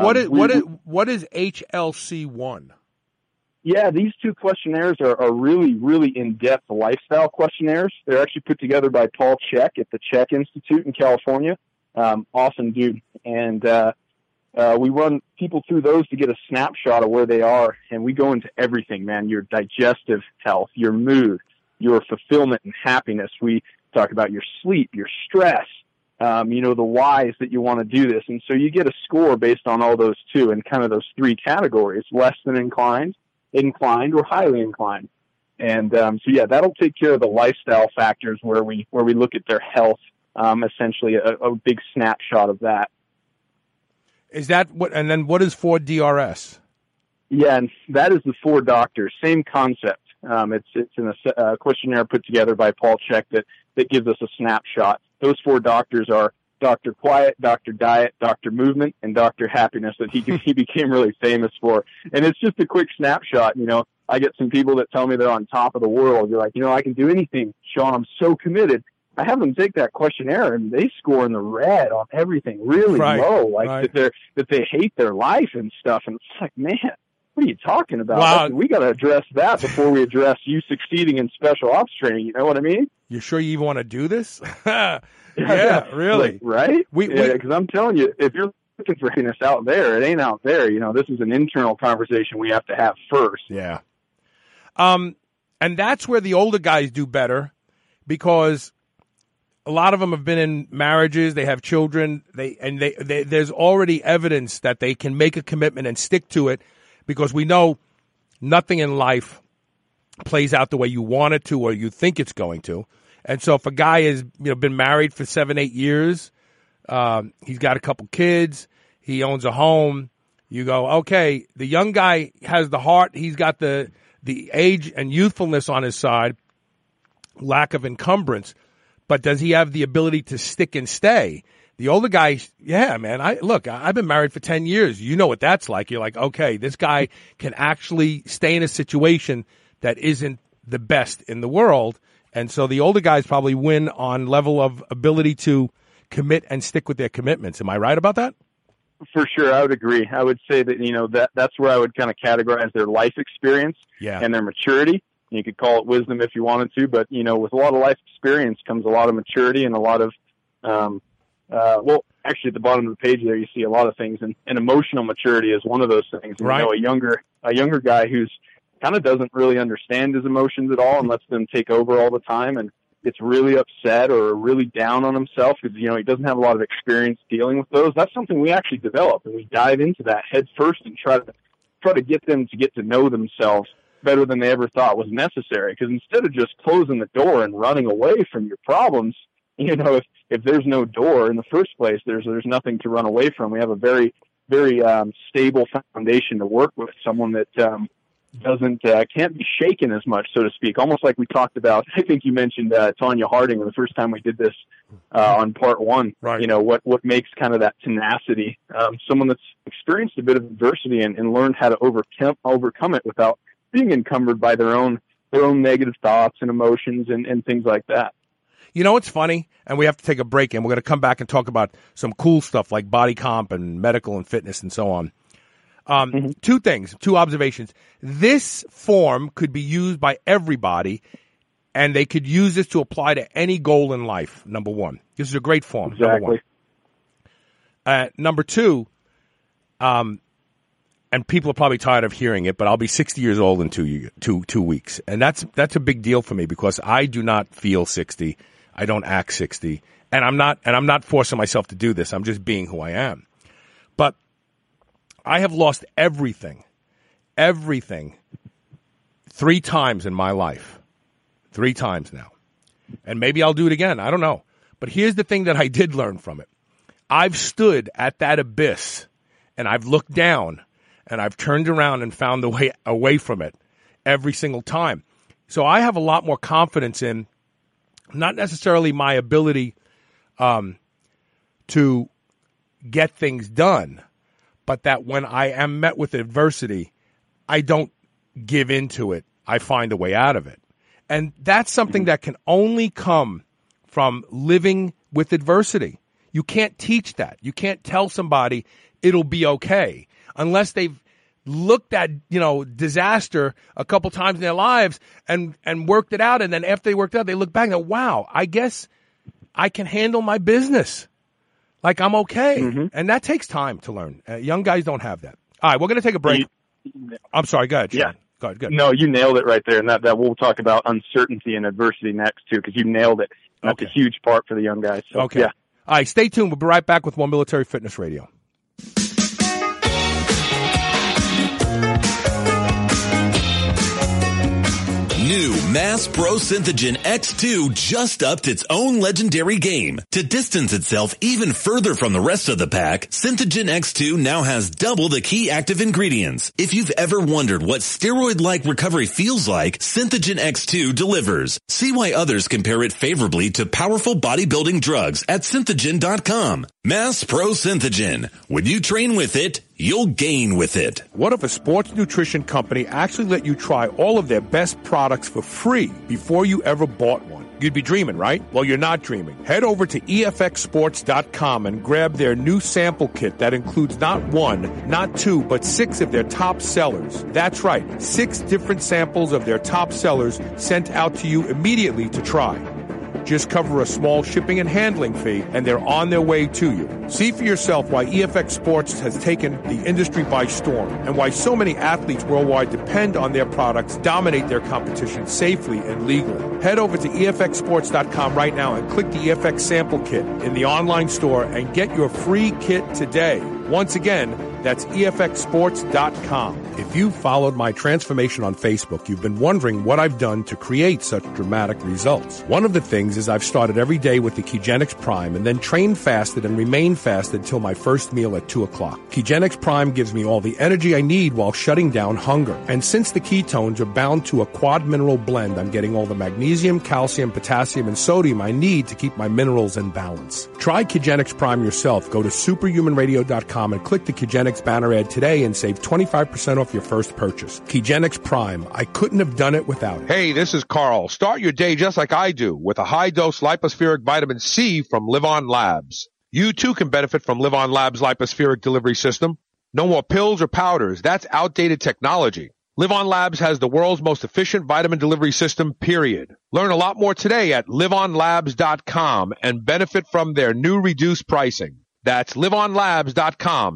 HLC1? Yeah, these 2 questionnaires are really, really in-depth lifestyle questionnaires. They're actually put together by Paul Chek at the Chek Institute in California. Awesome dude. And we run people through those to get a snapshot of where they are, and we go into everything, man. Your digestive health, your mood, your fulfillment and happiness. We talk about your sleep, your stress, you know, the whys that you want to do this. And so you get a score based on all those 2 and kind of those 3 categories: less than inclined, or highly inclined. And so yeah, that'll take care of the lifestyle factors where we look at their health, essentially a big snapshot of that. Is that what? And then what is 4DRS? Yeah, and that is the 4 doctors. Same concept. It's in a questionnaire put together by Paul Chek that gives us a snapshot. Those 4 doctors are Dr. Quiet, Dr. Diet, Dr. Movement, and Dr. Happiness that he became really famous for. And it's just a quick snapshot. You know, I get some people that tell me they're on top of the world. You're like, you know, I can do anything, Sean. I'm so committed. I have them take that questionnaire and they score in the red on everything, really low, like that they hate their life and stuff. And it's like, man, what are you talking about? Wow. We got to address that before we address you succeeding in special ops training. You know what I mean? You sure you even want to do this? Yeah, really. Like, right? Because I'm telling you, if you're looking for happiness out there, it ain't out there. You know, this is an internal conversation we have to have first. Yeah. And that's where the older guys do better, because a lot of them have been in marriages, they have children, there's already evidence that they can make a commitment and stick to it, because we know nothing in life plays out the way you want it to or you think it's going to. And so if a guy has been married for 7-8 years, he's got a couple kids, he owns a home, you go, okay, the young guy has the heart, he's got the age and youthfulness on his side, lack of encumbrance, but does he have the ability to stick and stay? The older guy, yeah, man, I've been married for 10 years. You know what that's like. You're like, okay, this guy can actually stay in a situation that isn't the best in the world. And so the older guys probably win on level of ability to commit and stick with their commitments. Am I right about that? For sure, I would agree. I would say that, that's where I would kind of categorize their life experience and their maturity. You could call it wisdom if you wanted to, but, with a lot of life experience comes a lot of maturity and a lot of, actually at the bottom of the page there, you see a lot of things, and emotional maturity is one of those things. Right. A younger guy who's kind of doesn't really understand his emotions at all and lets them take over all the time and gets really upset or really down on himself because, he doesn't have a lot of experience dealing with those. That's something we actually develop, and we dive into that head first and try to get them to get to know themselves better than they ever thought was necessary. Because instead of just closing the door and running away from your problems, if there's no door in the first place, there's nothing to run away from. We have a very, very stable foundation to work with, someone that can't be shaken as much, so to speak. Almost like we talked about. I think you mentioned Tonya Harding the first time we did this on part one. Right. You know what makes kind of that tenacity. Someone that's experienced a bit of adversity and learned how to overcome it without being encumbered by their own negative thoughts and emotions and things like that. You know what's funny? And we have to take a break, and we're going to come back and talk about some cool stuff like body comp and medical and fitness and so on. Two observations. This form could be used by everybody, and they could use this to apply to any goal in life, number one. This is a great form, exactly. Number one. Number two, and people are probably tired of hearing it, but I'll be 60 years old in 2 weeks. And that's a big deal for me because I do not feel 60. I don't act 60. And I'm not forcing myself to do this. I'm just being who I am. But I have lost everything 3 times in my life. 3 times now. And maybe I'll do it again. I don't know. But here's the thing that I did learn from it. I've stood at that abyss and I've looked down and I've turned around and found the way away from it every single time. So I have a lot more confidence in not necessarily my ability to get things done, but that when I am met with adversity, I don't give into it. I find a way out of it. And that's something that can only come from living with adversity. You can't teach that. You can't tell somebody it'll be okay unless they've looked at, disaster a couple times in their lives and worked it out. And then after they worked it out, they look back and go, wow, I guess I can handle my business. Like I'm okay. Mm-hmm. And that takes time to learn. Young guys don't have that. All right, we're going to take a break. I'm sorry. Go ahead, Sean. Yeah. Go ahead. No, you nailed it right there. And that we'll talk about uncertainty and adversity next too, because you nailed it. That's a huge part for the young guys. So, okay. Yeah. All right, stay tuned. We'll be right back with more Military Fitness Radio. New Mass Pro Synthogen X2 just upped its own legendary game. To distance itself even further from the rest of the pack, Synthogen X2 now has double the key active ingredients. If you've ever wondered what steroid-like recovery feels like, Synthogen X2 delivers. See why others compare it favorably to powerful bodybuilding drugs at Synthogen.com. Mass Pro Synthogen. When you train with it, you'll gain with it. What if a sports nutrition company actually let you try all of their best products for free before you ever bought one? You'd be dreaming, right? Well, you're not dreaming. Head over to EFXsports.com and grab their new sample kit that includes not 1, not 2, but 6 of their top sellers. That's right, 6 different samples of their top sellers sent out to you immediately to try. Just cover a small shipping and handling fee, and they're on their way to you. See for yourself why EFX Sports has taken the industry by storm and why so many athletes worldwide depend on their products, dominate their competition safely and legally. Head over to EFXsports.com right now and click the EFX sample kit in the online store and get your free kit today. Once again, that's EFXsports.com. If you've followed my transformation on Facebook, you've been wondering what I've done to create such dramatic results. One of the things is I've started every day with the Kegenix Prime and then trained fasted and remained fasted until my first meal at 2 o'clock. Kegenix Prime gives me all the energy I need while shutting down hunger. And since the ketones are bound to a quad mineral blend, I'm getting all the magnesium, calcium, potassium, and sodium I need to keep my minerals in balance. Try Kegenix Prime yourself. Go to superhumanradio.com and click the Kegenix banner ad today and save 25% off your first purchase. Kegenix Prime. I couldn't have done it without it. Hey, this is Carl. Start your day just like I do with a high-dose lipospheric vitamin C from Live On Labs. You too can benefit from Live On Labs' lipospheric delivery system. No more pills or powders. That's outdated technology. Live On Labs has the world's most efficient vitamin delivery system, period. Learn a lot more today at liveonlabs.com and benefit from their new reduced pricing. That's liveonlabs.com,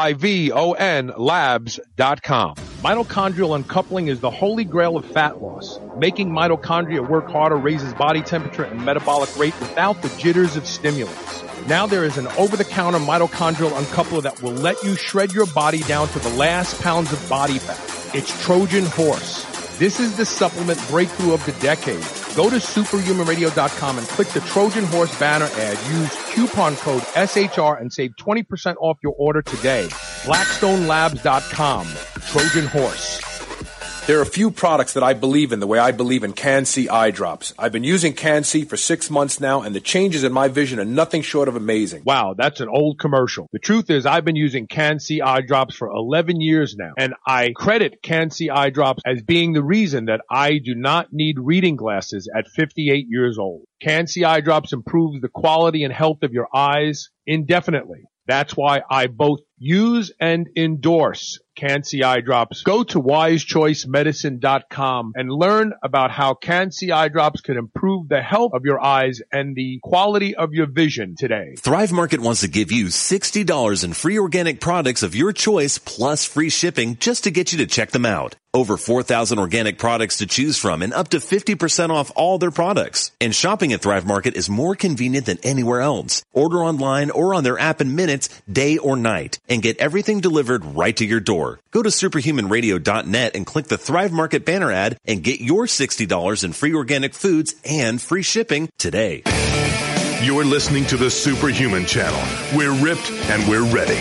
Livon labs.com. Mitochondrial uncoupling is the holy grail of fat loss. Making mitochondria work harder raises body temperature and metabolic rate without the jitters of stimulants. Now there is an over-the-counter mitochondrial uncoupler that will let you shred your body down to the last pounds of body fat. It's Trojan Horse. This is the supplement breakthrough of the decade. Go to superhumanradio.com and click the Trojan Horse banner ad. Use coupon code SHR and save 20% off your order today. BlackstoneLabs.com. Trojan Horse. There are a few products that I believe in the way I believe in Can-C eye drops. I've been using Can-C for 6 months now, and the changes in my vision are nothing short of amazing. Wow, that's an old commercial. The truth is I've been using Can-C eye drops for 11 years now, and I credit Can-C eye drops as being the reason that I do not need reading glasses at 58 years old. Can-C eye drops improve the quality and health of your eyes indefinitely. That's why I both use and endorse Can-C eye drops. Go to wisechoicemedicine.com and learn about how Can-C eye drops can improve the health of your eyes and the quality of your vision today. Thrive Market wants to give you $60 in free organic products of your choice plus free shipping just to get you to check them out. Over 4,000 organic products to choose from and up to 50% off all their products. And shopping at Thrive Market is more convenient than anywhere else. Order online or on their app in minutes, day or night, and get everything delivered right to your door. Go to superhumanradio.net and click the Thrive Market banner ad and get your $60 in free organic foods and free shipping today. You're listening to the Superhuman Channel. We're ripped and we're ready.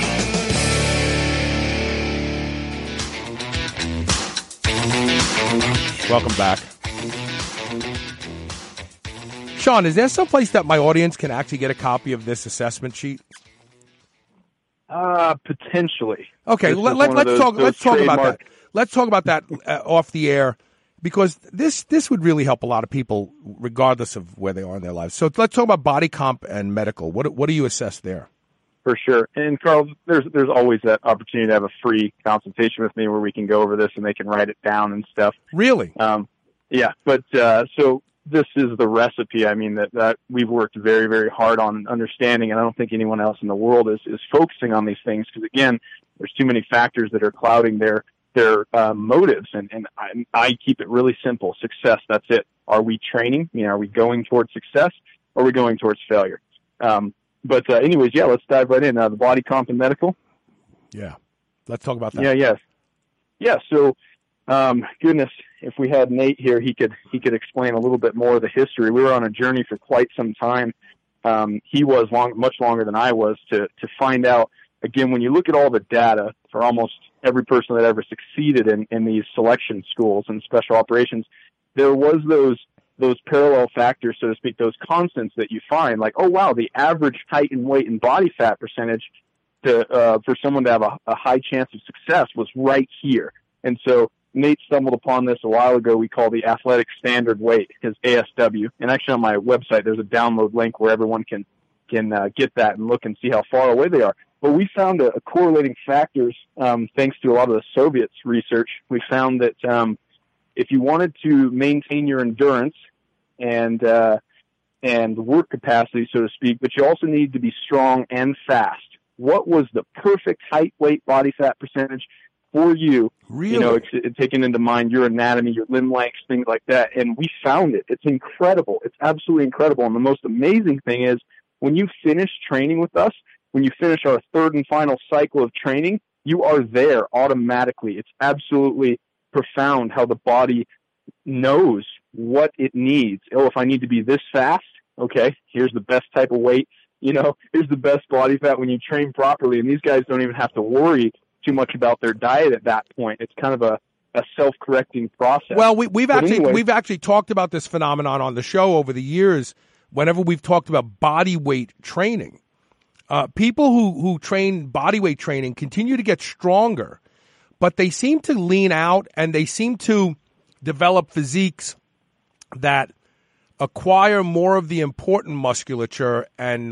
Welcome back. Sean, is there some place that my audience can actually get a copy of this assessment sheet? Potentially. Okay, let's talk about that. Let's talk about that off the air, because this would really help a lot of people regardless of where they are in their lives. So let's talk about body comp and medical. What do you assess there? For sure. And Carl, there's always that opportunity to have a free consultation with me where we can go over this and they can write it down and stuff. Really? Yeah. But, so this is the recipe. I mean, that we've worked very, very hard on understanding. And I don't think anyone else in the world is focusing on these things. Because again, there's too many factors that are clouding their motives. And I keep it really simple. Success. That's it. Are we training? Are we going towards success or are we going towards failure? But anyways, yeah, let's dive right in. The body comp and medical. Yeah. Let's talk about that. Yeah. So, goodness, if we had Nate here, he could explain a little bit more of the history. We were on a journey for quite some time. He was much longer than I was to find out, again, when you look at all the data for almost every person that ever succeeded in these selection schools and special operations, there was those parallel factors, so to speak, those constants that you find, like, oh, wow, the average height and weight and body fat percentage for someone to have a high chance of success was right here. And so Nate stumbled upon this a while ago. We call the athletic standard weight, his ASW. And actually on my website, there's a download link where everyone can get that and look and see how far away they are. But we found a correlating factors, thanks to a lot of the Soviets research. We found that if you wanted to maintain your endurance and work capacity, so to speak, but you also need to be strong and fast, what was the perfect height, weight, body fat percentage for you? Really? Taking into mind your anatomy, your limb lengths, things like that. And we found it. It's incredible. It's absolutely incredible. And the most amazing thing is when you finish training with us, when you finish our third and final cycle of training, you are there automatically. It's absolutely profound how the body knows what it needs. Oh, if I need to be this fast, okay, here's the best type of weight. Here's the best body fat when you train properly. And these guys don't even have to worry too much about their diet at that point. It's kind of a self-correcting process. Well, we've actually talked about this phenomenon on the show over the years. Whenever we've talked about body weight training, people who train body weight training continue to get stronger, but they seem to lean out and they seem to develop physiques that acquire more of the important musculature and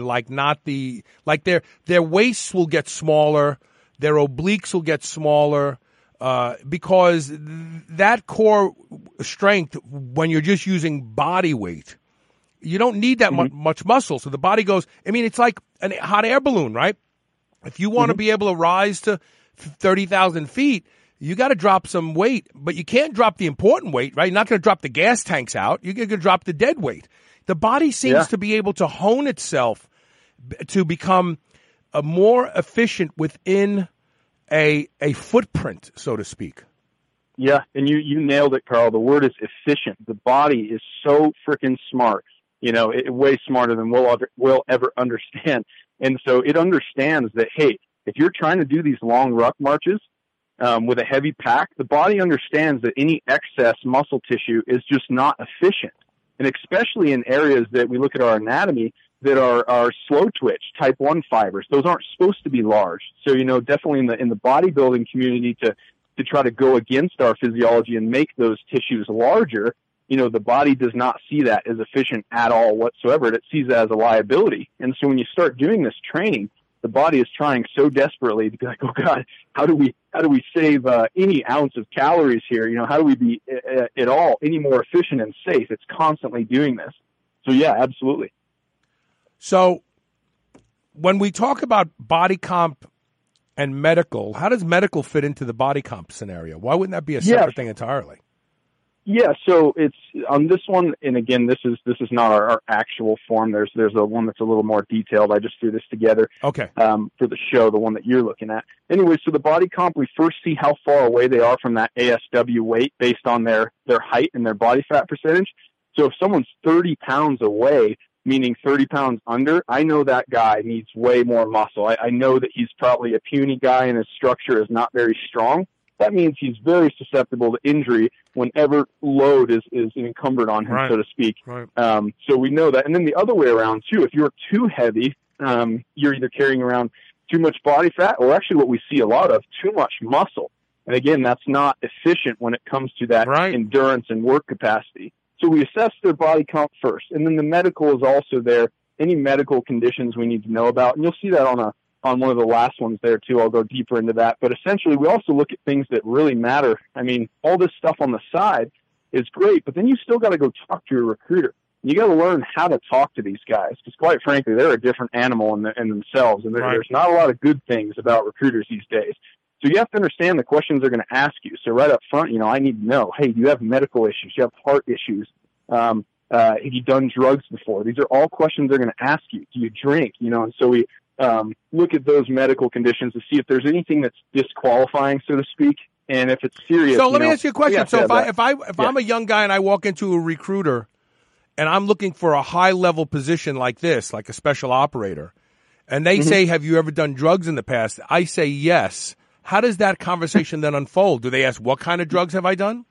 their waists will get smaller, their obliques will get smaller, because that core strength, when you're just using body weight, you don't need that much muscle. So the body goes, it's like a hot air balloon, right? If you want to be able to rise to 30,000 feet, you got to drop some weight, but you can't drop the important weight, right? You're not going to drop the gas tanks out. You're going to drop the dead weight. The body seems to be able to hone itself to become more efficient within a footprint, so to speak. Yeah, and you nailed it, Carl. The word is efficient. The body is so freaking smart. Way smarter than we'll ever understand. And so it understands that, hey, if you're trying to do these long ruck marches, with a heavy pack, the body understands that any excess muscle tissue is just not efficient. And especially in areas that we look at our anatomy that are slow twitch, type 1 fibers, those aren't supposed to be large. So, definitely in the bodybuilding community to try to go against our physiology and make those tissues larger, the body does not see that as efficient at all whatsoever. It sees that as a liability. And so when you start doing this training, the body is trying so desperately to be like, oh God, how do we save any ounce of calories here? How do we be at all any more efficient and safe? It's constantly doing this. So yeah, absolutely. So when we talk about body comp and medical, how does medical fit into the body comp scenario? Why wouldn't that be a separate thing entirely? Yeah, so it's on this one, and again, this is not our actual form. There's a one that's a little more detailed. I just threw this together. Okay. For the show, the one that you're looking at. Anyway, so the body comp, we first see how far away they are from that ASW weight based on their height and their body fat percentage. So if someone's 30 pounds away, meaning 30 pounds under, I know that guy needs way more muscle. I know that he's probably a puny guy and his structure is not very strong. That means he's very susceptible to injury whenever load is encumbered on him, so to speak. Right. So we know that. And then the other way around, too, if you're too heavy, you're either carrying around too much body fat or actually what we see a lot of, too much muscle. And again, that's not efficient when it comes to that endurance and work capacity. So we assess their body comp first. And then the medical is also there, any medical conditions we need to know about. And you'll see that on one of the last ones there too. I'll go deeper into that. But essentially, we also look at things that really matter. I mean, all this stuff on the side is great, but then you still got to go talk to your recruiter. You got to learn how to talk to these guys because, quite frankly, they're a different animal in themselves, and there's not a lot of good things about recruiters these days. So you have to understand the questions they're going to ask you. So right up front, I need to know, hey, do you have medical issues? Do you have heart issues? Have you done drugs before? These are all questions they're going to ask you. Do you drink? And so we look at those medical conditions to see if there's anything that's disqualifying, so to speak, and if it's serious. So let me ask you a question. So if I'm a young guy and I walk into a recruiter and I'm looking for a high level position like this, like a special operator, and they say, have you ever done drugs in the past? I say yes. How does that conversation then unfold? Do they ask, what kind of drugs have I done?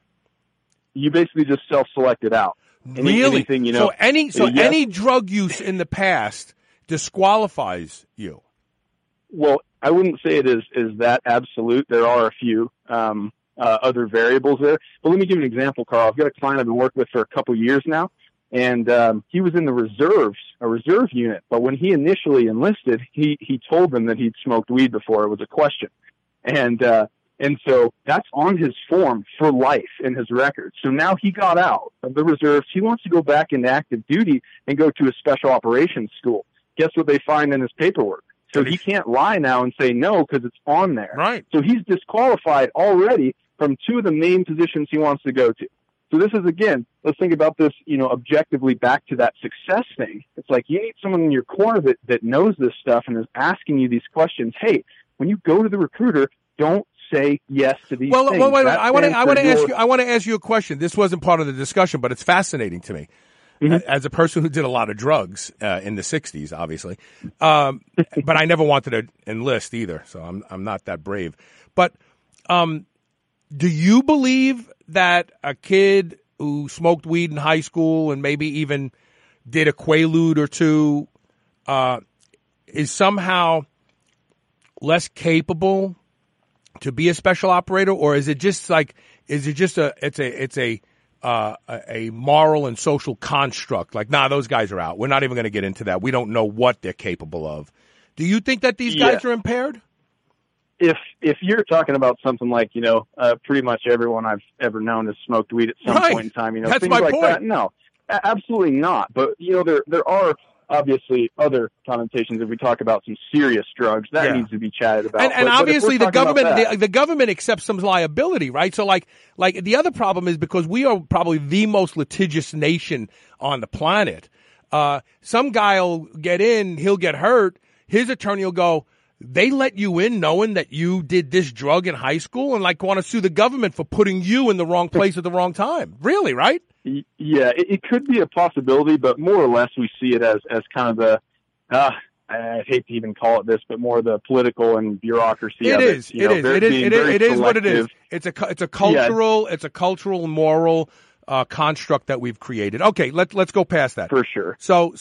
You basically just self-select it out. Really? Anything, So any drug use in the past disqualifies you? Well, I wouldn't say it is that absolute. There are a few other variables there. But let me give you an example, Carl. I've got a client I've been working with for a couple years now, and he was in the reserves, a reserve unit. But when he initially enlisted, he told them that he'd smoked weed before. It was a question. And so that's on his form for life in his record. So now he got out of the reserves. He wants to go back into active duty and go to a special operations school. Guess what they find in his paperwork? So he can't lie now and say no because it's on there. Right. So he's disqualified already from two of the main positions he wants to go to. So this is, again, let's think about this, objectively back to that success thing. It's like you need someone in your corner that knows this stuff and is asking you these questions. Hey, when you go to the recruiter, don't say yes to these things. Well, wait. I want to ask you a question. This wasn't part of the discussion, but it's fascinating to me. As a person who did a lot of drugs in the 60s, obviously, but I never wanted to enlist either, so I'm not that brave. But do you believe that a kid who smoked weed in high school and maybe even did a Quaalude or two is somehow less capable to be a special operator, or is it just a moral and social construct? Like, those guys are out. We're not even going to get into that. We don't know what they're capable of. Do you think that these guys are impaired? If you're talking about something like, pretty much everyone I've ever known has smoked weed at some point in time, That's things my like point. that, no, absolutely not. But, there are obviously other connotations if we talk about some serious drugs that needs to be chatted about. And obviously the government accepts some liability, right? So like the other problem is because we are probably the most litigious nation on the planet. Some guy will get in, he'll get hurt. His attorney will go, they let you in knowing that you did this drug in high school and want to sue the government for putting you in the wrong place at the wrong time. Really, right? Yeah, it could be a possibility, but more or less we see it as kind of I I hate to even call it this, but more the political and bureaucracy it of is. it. It is what it is. It's a cultural, moral construct that we've created. Okay, let's go past that. For sure. So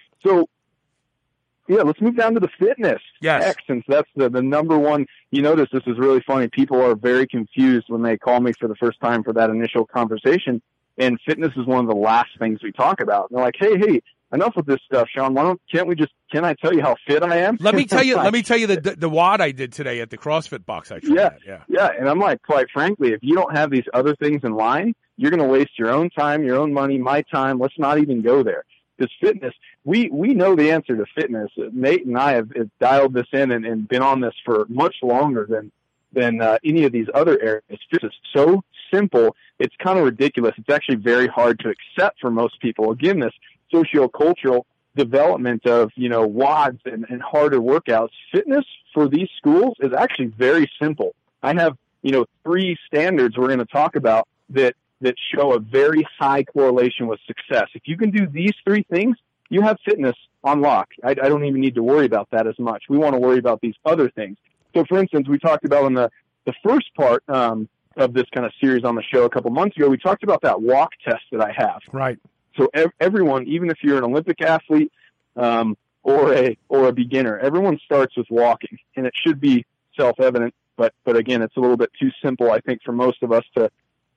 yeah, let's move down to the fitness. Yes. Since that's the number one. You notice this is really funny. People are very confused when they call me for the first time for that initial conversation. And fitness is one of the last things we talk about. And they're like, hey, enough with this stuff, Sean. Can I tell you how fit I am? Let me tell you the WOD I did today at the CrossFit box I trained at. Yeah. And I'm like, quite frankly, if you don't have these other things in line, you're going to waste your own time, your own money, my time. Let's not even go there. Because fitness, we know the answer to fitness. Nate and I have dialed this in and been on this for much longer than any of these other areas. Fitness is so simple, it's kind of ridiculous. It's actually very hard to accept for most people. Again, this sociocultural development of, WODs and harder workouts. Fitness for these schools is actually very simple. I have, 3 standards we're going to talk about that show a very high correlation with success. If you can do these 3 things, you have fitness on lock. I don't even need to worry about that as much. We want to worry about these other things. So, for instance, we talked about in the first part of this kind of series on the show a couple months ago, we talked about that walk test that I have. Right. So everyone, even if you're an Olympic athlete or a beginner, everyone starts with walking, and it should be self-evident. But again, it's a little bit too simple, I think, for most of us to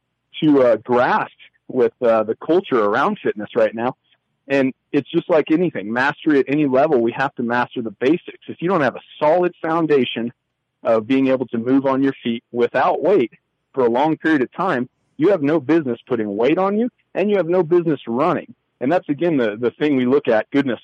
grasp with the culture around fitness right now. And it's just like anything, mastery at any level, we have to master the basics. If you don't have a solid foundation of being able to move on your feet without weight for a long period of time, you have no business putting weight on you, and you have no business running. And that's, again, the thing we look at. Goodness,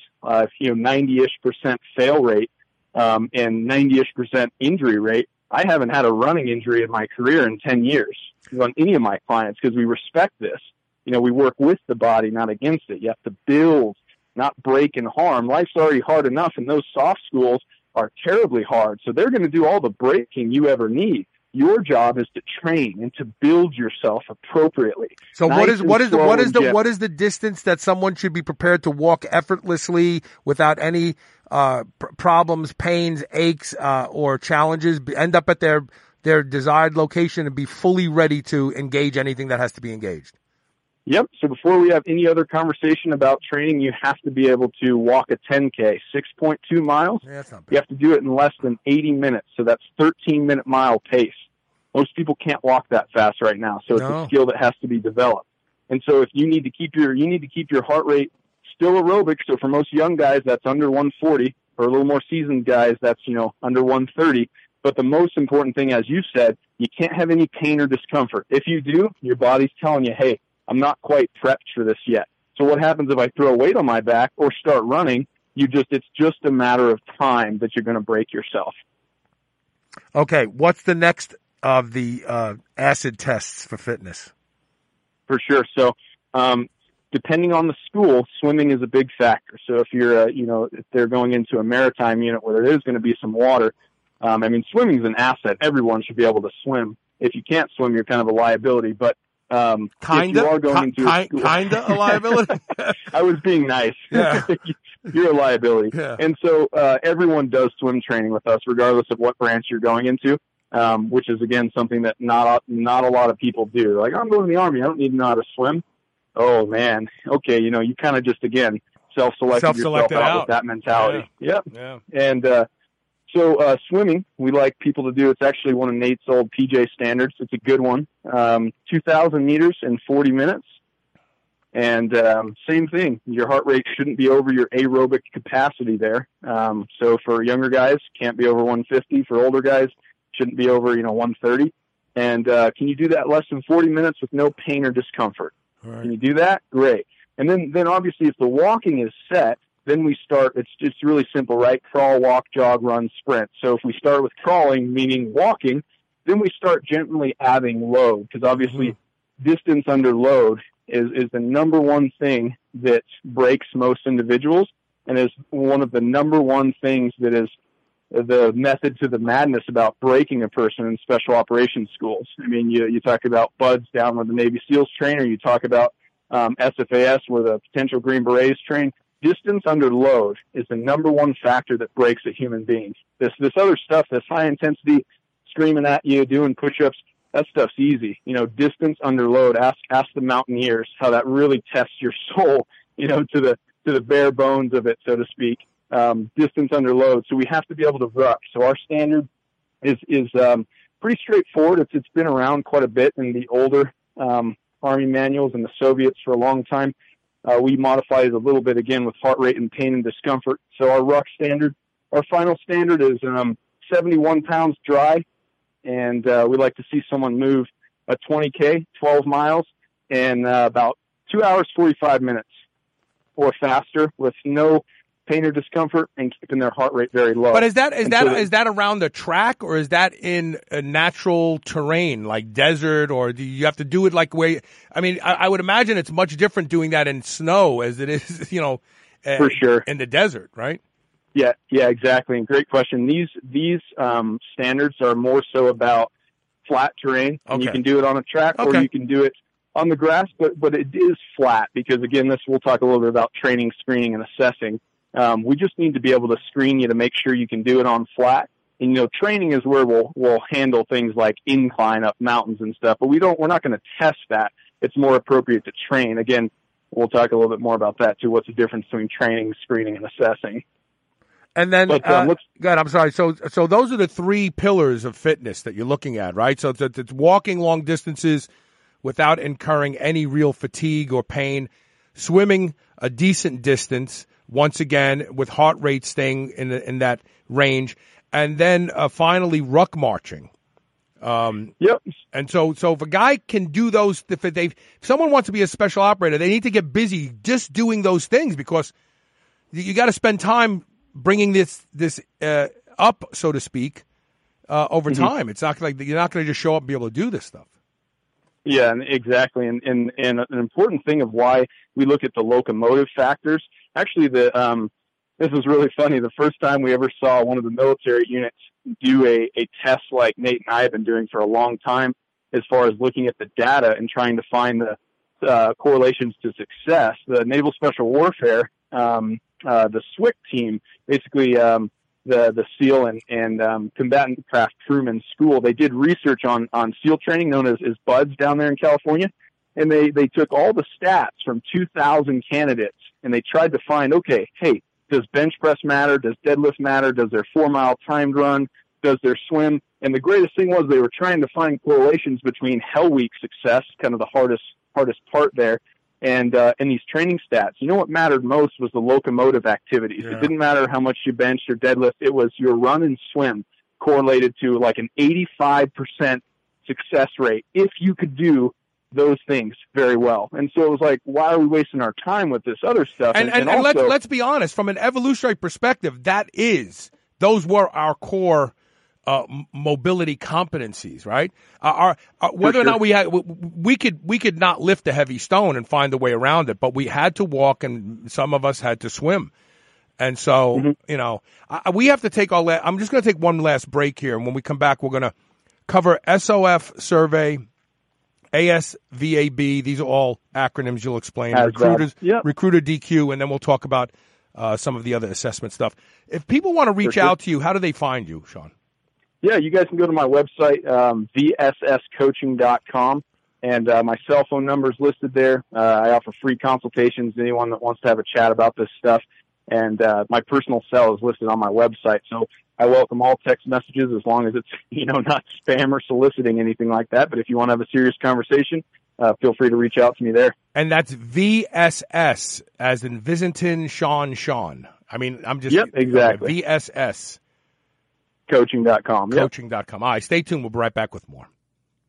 90-ish% fail rate and 90-ish% injury rate. I haven't had a running injury in my career in 10 years on any of my clients because we respect this. We work with the body, not against it. You have to build, not break and harm. Life's already hard enough, and those soft schools are terribly hard. So they're going to do all the breaking you ever need. Your job is to train and to build yourself appropriately. So what is the distance that someone should be prepared to walk effortlessly without any problems, pains, aches, or challenges, end up at their desired location and be fully ready to engage anything that has to be engaged? Yep. So before we have any other conversation about training, you have to be able to walk a 10K, 6.2 miles. Yeah, that's not bad. You have to do it in less than 80 minutes. So that's 13-minute mile pace. Most people can't walk that fast right now. So it's a skill that has to be developed. And so if you need to keep your heart rate still aerobic. So for most young guys, that's under 140. For a little more seasoned guys, that's, under 130. But the most important thing, as you said, you can't have any pain or discomfort. If you do, your body's telling you, hey, I'm not quite prepped for this yet. So what happens if I throw a weight on my back or start running? It's just a matter of time that you're going to break yourself. Okay. What's the next of the acid tests for fitness? For sure. So, depending on the school, swimming is a big factor. So if you're, if they're going into a maritime unit where there is going to be some water, swimming is an asset. Everyone should be able to swim. If you can't swim, you're kind of a liability. But kinda a liability. I was being nice. Yeah. You're a liability. Yeah. And so everyone does swim training with us, regardless of what branch you're going into, which is, again, something that not a lot of people do. They're like, I'm going to the Army. I don't need to know how to swim. Oh, man. Okay, you kind of just, again, self-selected yourself out with that mentality. Yeah. Yep. Yeah. And so swimming, we like people to do. It's actually one of Nate's old PJ standards. It's a good one. 2,000 meters in 40 minutes. And same thing. Your heart rate shouldn't be over your aerobic capacity there. So for younger guys, can't be over 150. For older guys, shouldn't be over 130. And can you do that less than 40 minutes with no pain or discomfort? Right. Can you do that? Great. And then obviously if the walking is set, then we start, it's just really simple, right? Crawl, walk, jog, run, sprint. So if we start with crawling, meaning walking, then we start gently adding load, because obviously distance under load is the number one thing that breaks most individuals, and is one of the number one things that is the method to the madness about breaking a person in special operations schools. You talk about BUDS down where the Navy SEALs train, or you talk about SFAS where the potential Green Berets train. distance under load is the number one factor that breaks a human being. This other stuff, this high intensity, screaming at you, doing push-ups, that stuff's easy. Distance under load. Ask the mountaineers how that really tests your soul, to the bare bones of it, so to speak. Distance under load. So we have to be able to ruck. So our standard is pretty straightforward. It's been around quite a bit in the older Army manuals and the Soviets for a long time. We modified it a little bit again with heart rate and pain and discomfort. So our ruck standard, our final standard is 71 pounds dry, and we like to see someone move a 20K, 12 miles, in about 2 hours, 45 minutes or faster with no pain or discomfort and keeping their heart rate very low. But is that around the track, or is that in a natural terrain like desert, or do you have to do it like where? I mean, I would imagine it's much different doing that in snow as it is, for sure, in the desert, right? Yeah, exactly. And great question. These standards are more so about flat terrain, and you can do it on a track or you can do it on the grass, but it is flat because, again, we'll talk a little bit about training, screening, and assessing. We just need to be able to screen you to make sure you can do it on flat. And, training is where we'll handle things like incline up mountains and stuff, but we're not going to test that. It's more appropriate to train. Again, we'll talk a little bit more about that too. What's the difference between training, screening, and assessing? And then, go ahead, I'm sorry. So those are the three pillars of fitness that you're looking at, right? So it's walking long distances without incurring any real fatigue or pain, swimming a decent distance, once again, with heart rate staying in that range, and then finally ruck marching. Yep. And so if a guy can do those, if someone wants to be a special operator, they need to get busy just doing those things, because you got to spend time bringing this up, so to speak, over time. It's not like you're not going to just show up and be able to do this stuff. Yeah, exactly. And an important thing of why we look at the locomotive factors. Actually, this is really funny. The first time we ever saw one of the military units do a test like Nate and I have been doing for a long time, as far as looking at the data and trying to find the correlations to success, the Naval Special Warfare, the SWCC team, basically the SEAL and combatant craft crewman school, they did research on SEAL training known as BUDS down there in California. And they took all the stats from 2,000 candidates and they tried to find, okay, hey, does bench press matter? Does deadlift matter? Does their 4-mile timed run? Does their swim? And the greatest thing was they were trying to find correlations between Hell Week success, kind of the hardest part there, and these training stats. You know what mattered most was the locomotive activities. Yeah. It didn't matter how much you benched or deadlift. It was your run and swim correlated to like an 85% success rate if you could do those things very well. And so it was like, why are we wasting our time with this other stuff? And also, let's be honest, from an evolutionary perspective, those were our core mobility competencies, right? Whether or not we could not lift a heavy stone and find a way around it, but we had to walk, and some of us had to swim. And so, we have to take I'm just going to take one last break here, and when we come back, we're going to cover SOF survey, ASVAB. These are all acronyms you'll explain. Recruiter DQ, and then we'll talk about some of the other assessment stuff. If people want to reach out to you, how do they find you, Sean? Yeah, you guys can go to my website, vsscoaching.com, and my cell phone number is listed there. I offer free consultations to anyone that wants to have a chat about this stuff, and my personal cell is listed on my website. So I welcome all text messages as long as it's not spam or soliciting anything like that. But if you want to have a serious conversation, feel free to reach out to me there. And that's VSS, as in Visinton Sean. I mean, I'm just... Yep, exactly. VSS. Coaching.com. Coaching.com. All right, stay tuned. We'll be right back with more.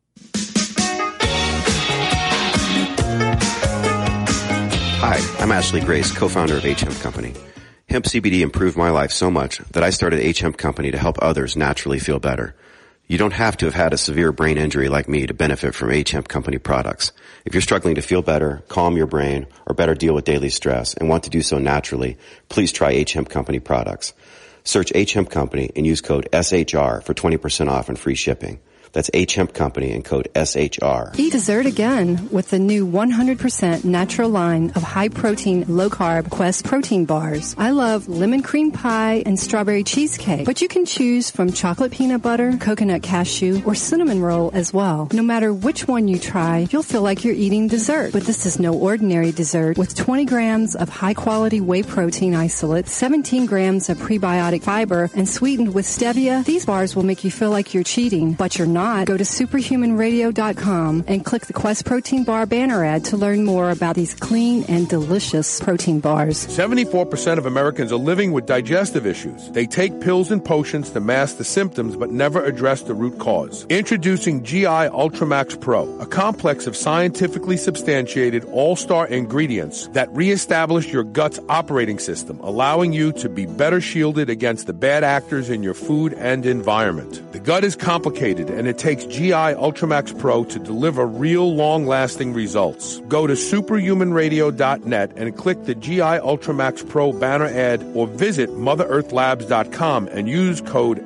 Hi, I'm Ashley Grace, co-founder of H Hemp Company. Hemp CBD improved my life so much that I started H Hemp Company to help others naturally feel better. You don't have to have had a severe brain injury like me to benefit from H Hemp Company products. If you're struggling to feel better, calm your brain, or better deal with daily stress and want to do so naturally, please try H Hemp Company products. Search H Hemp Company and use code SHR for 20% off and free shipping. That's H-Hemp Company and code SHR. Eat dessert again with the new 100% natural line of high-protein, low-carb Quest protein bars. I love lemon cream pie and strawberry cheesecake, but you can choose from chocolate peanut butter, coconut cashew, or cinnamon roll as well. No matter which one you try, you'll feel like you're eating dessert. But this is no ordinary dessert. With 20 grams of high-quality whey protein isolate, 17 grams of prebiotic fiber, and sweetened with stevia, these bars will make you feel like you're cheating, but you're not. Go to superhumanradio.com and click the Quest Protein Bar banner ad to learn more about these clean and delicious protein bars. 74% of Americans are living with digestive issues. They take pills and potions to mask the symptoms but never address the root cause. Introducing GI Ultramax Pro, a complex of scientifically substantiated all-star ingredients that reestablish your gut's operating system, allowing you to be better shielded against the bad actors in your food and environment. The gut is complicated, and it takes GI Ultramax Pro to deliver real long-lasting results. Go to superhumanradio.net and click the GI Ultramax Pro banner ad or visit motherearthlabs.com and use code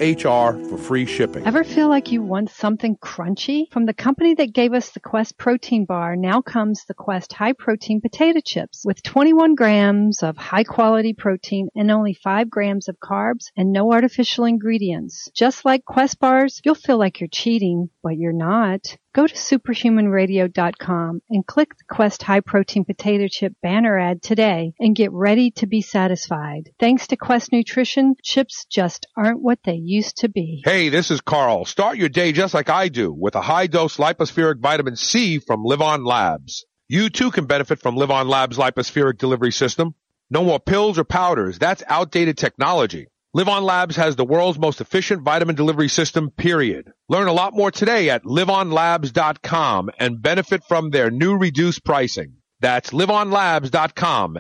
SHR for free shipping. Ever feel like you want something crunchy? From the company that gave us the Quest Protein Bar, now comes the Quest High Protein Potato Chips with 21 grams of high-quality protein and only 5 grams of carbs and no artificial ingredients. Just like Quest bars, you'll feel like you're cheating, but you're not. Go to superhumanradio.com and click the Quest High Protein Potato Chip banner ad today and get ready to be satisfied. Thanks to Quest Nutrition, chips just aren't what they used to be. Hey, this is Carl. Start your day just like I do with a high-dose lipospheric vitamin C from Live On Labs. You too can benefit from Live On Labs' lipospheric delivery system. No more pills or powders. That's outdated technology. Live On Labs has the world's most efficient vitamin delivery system, period. Learn a lot more today at liveonlabs.com and benefit from their new reduced pricing. That's liveonlabs.com,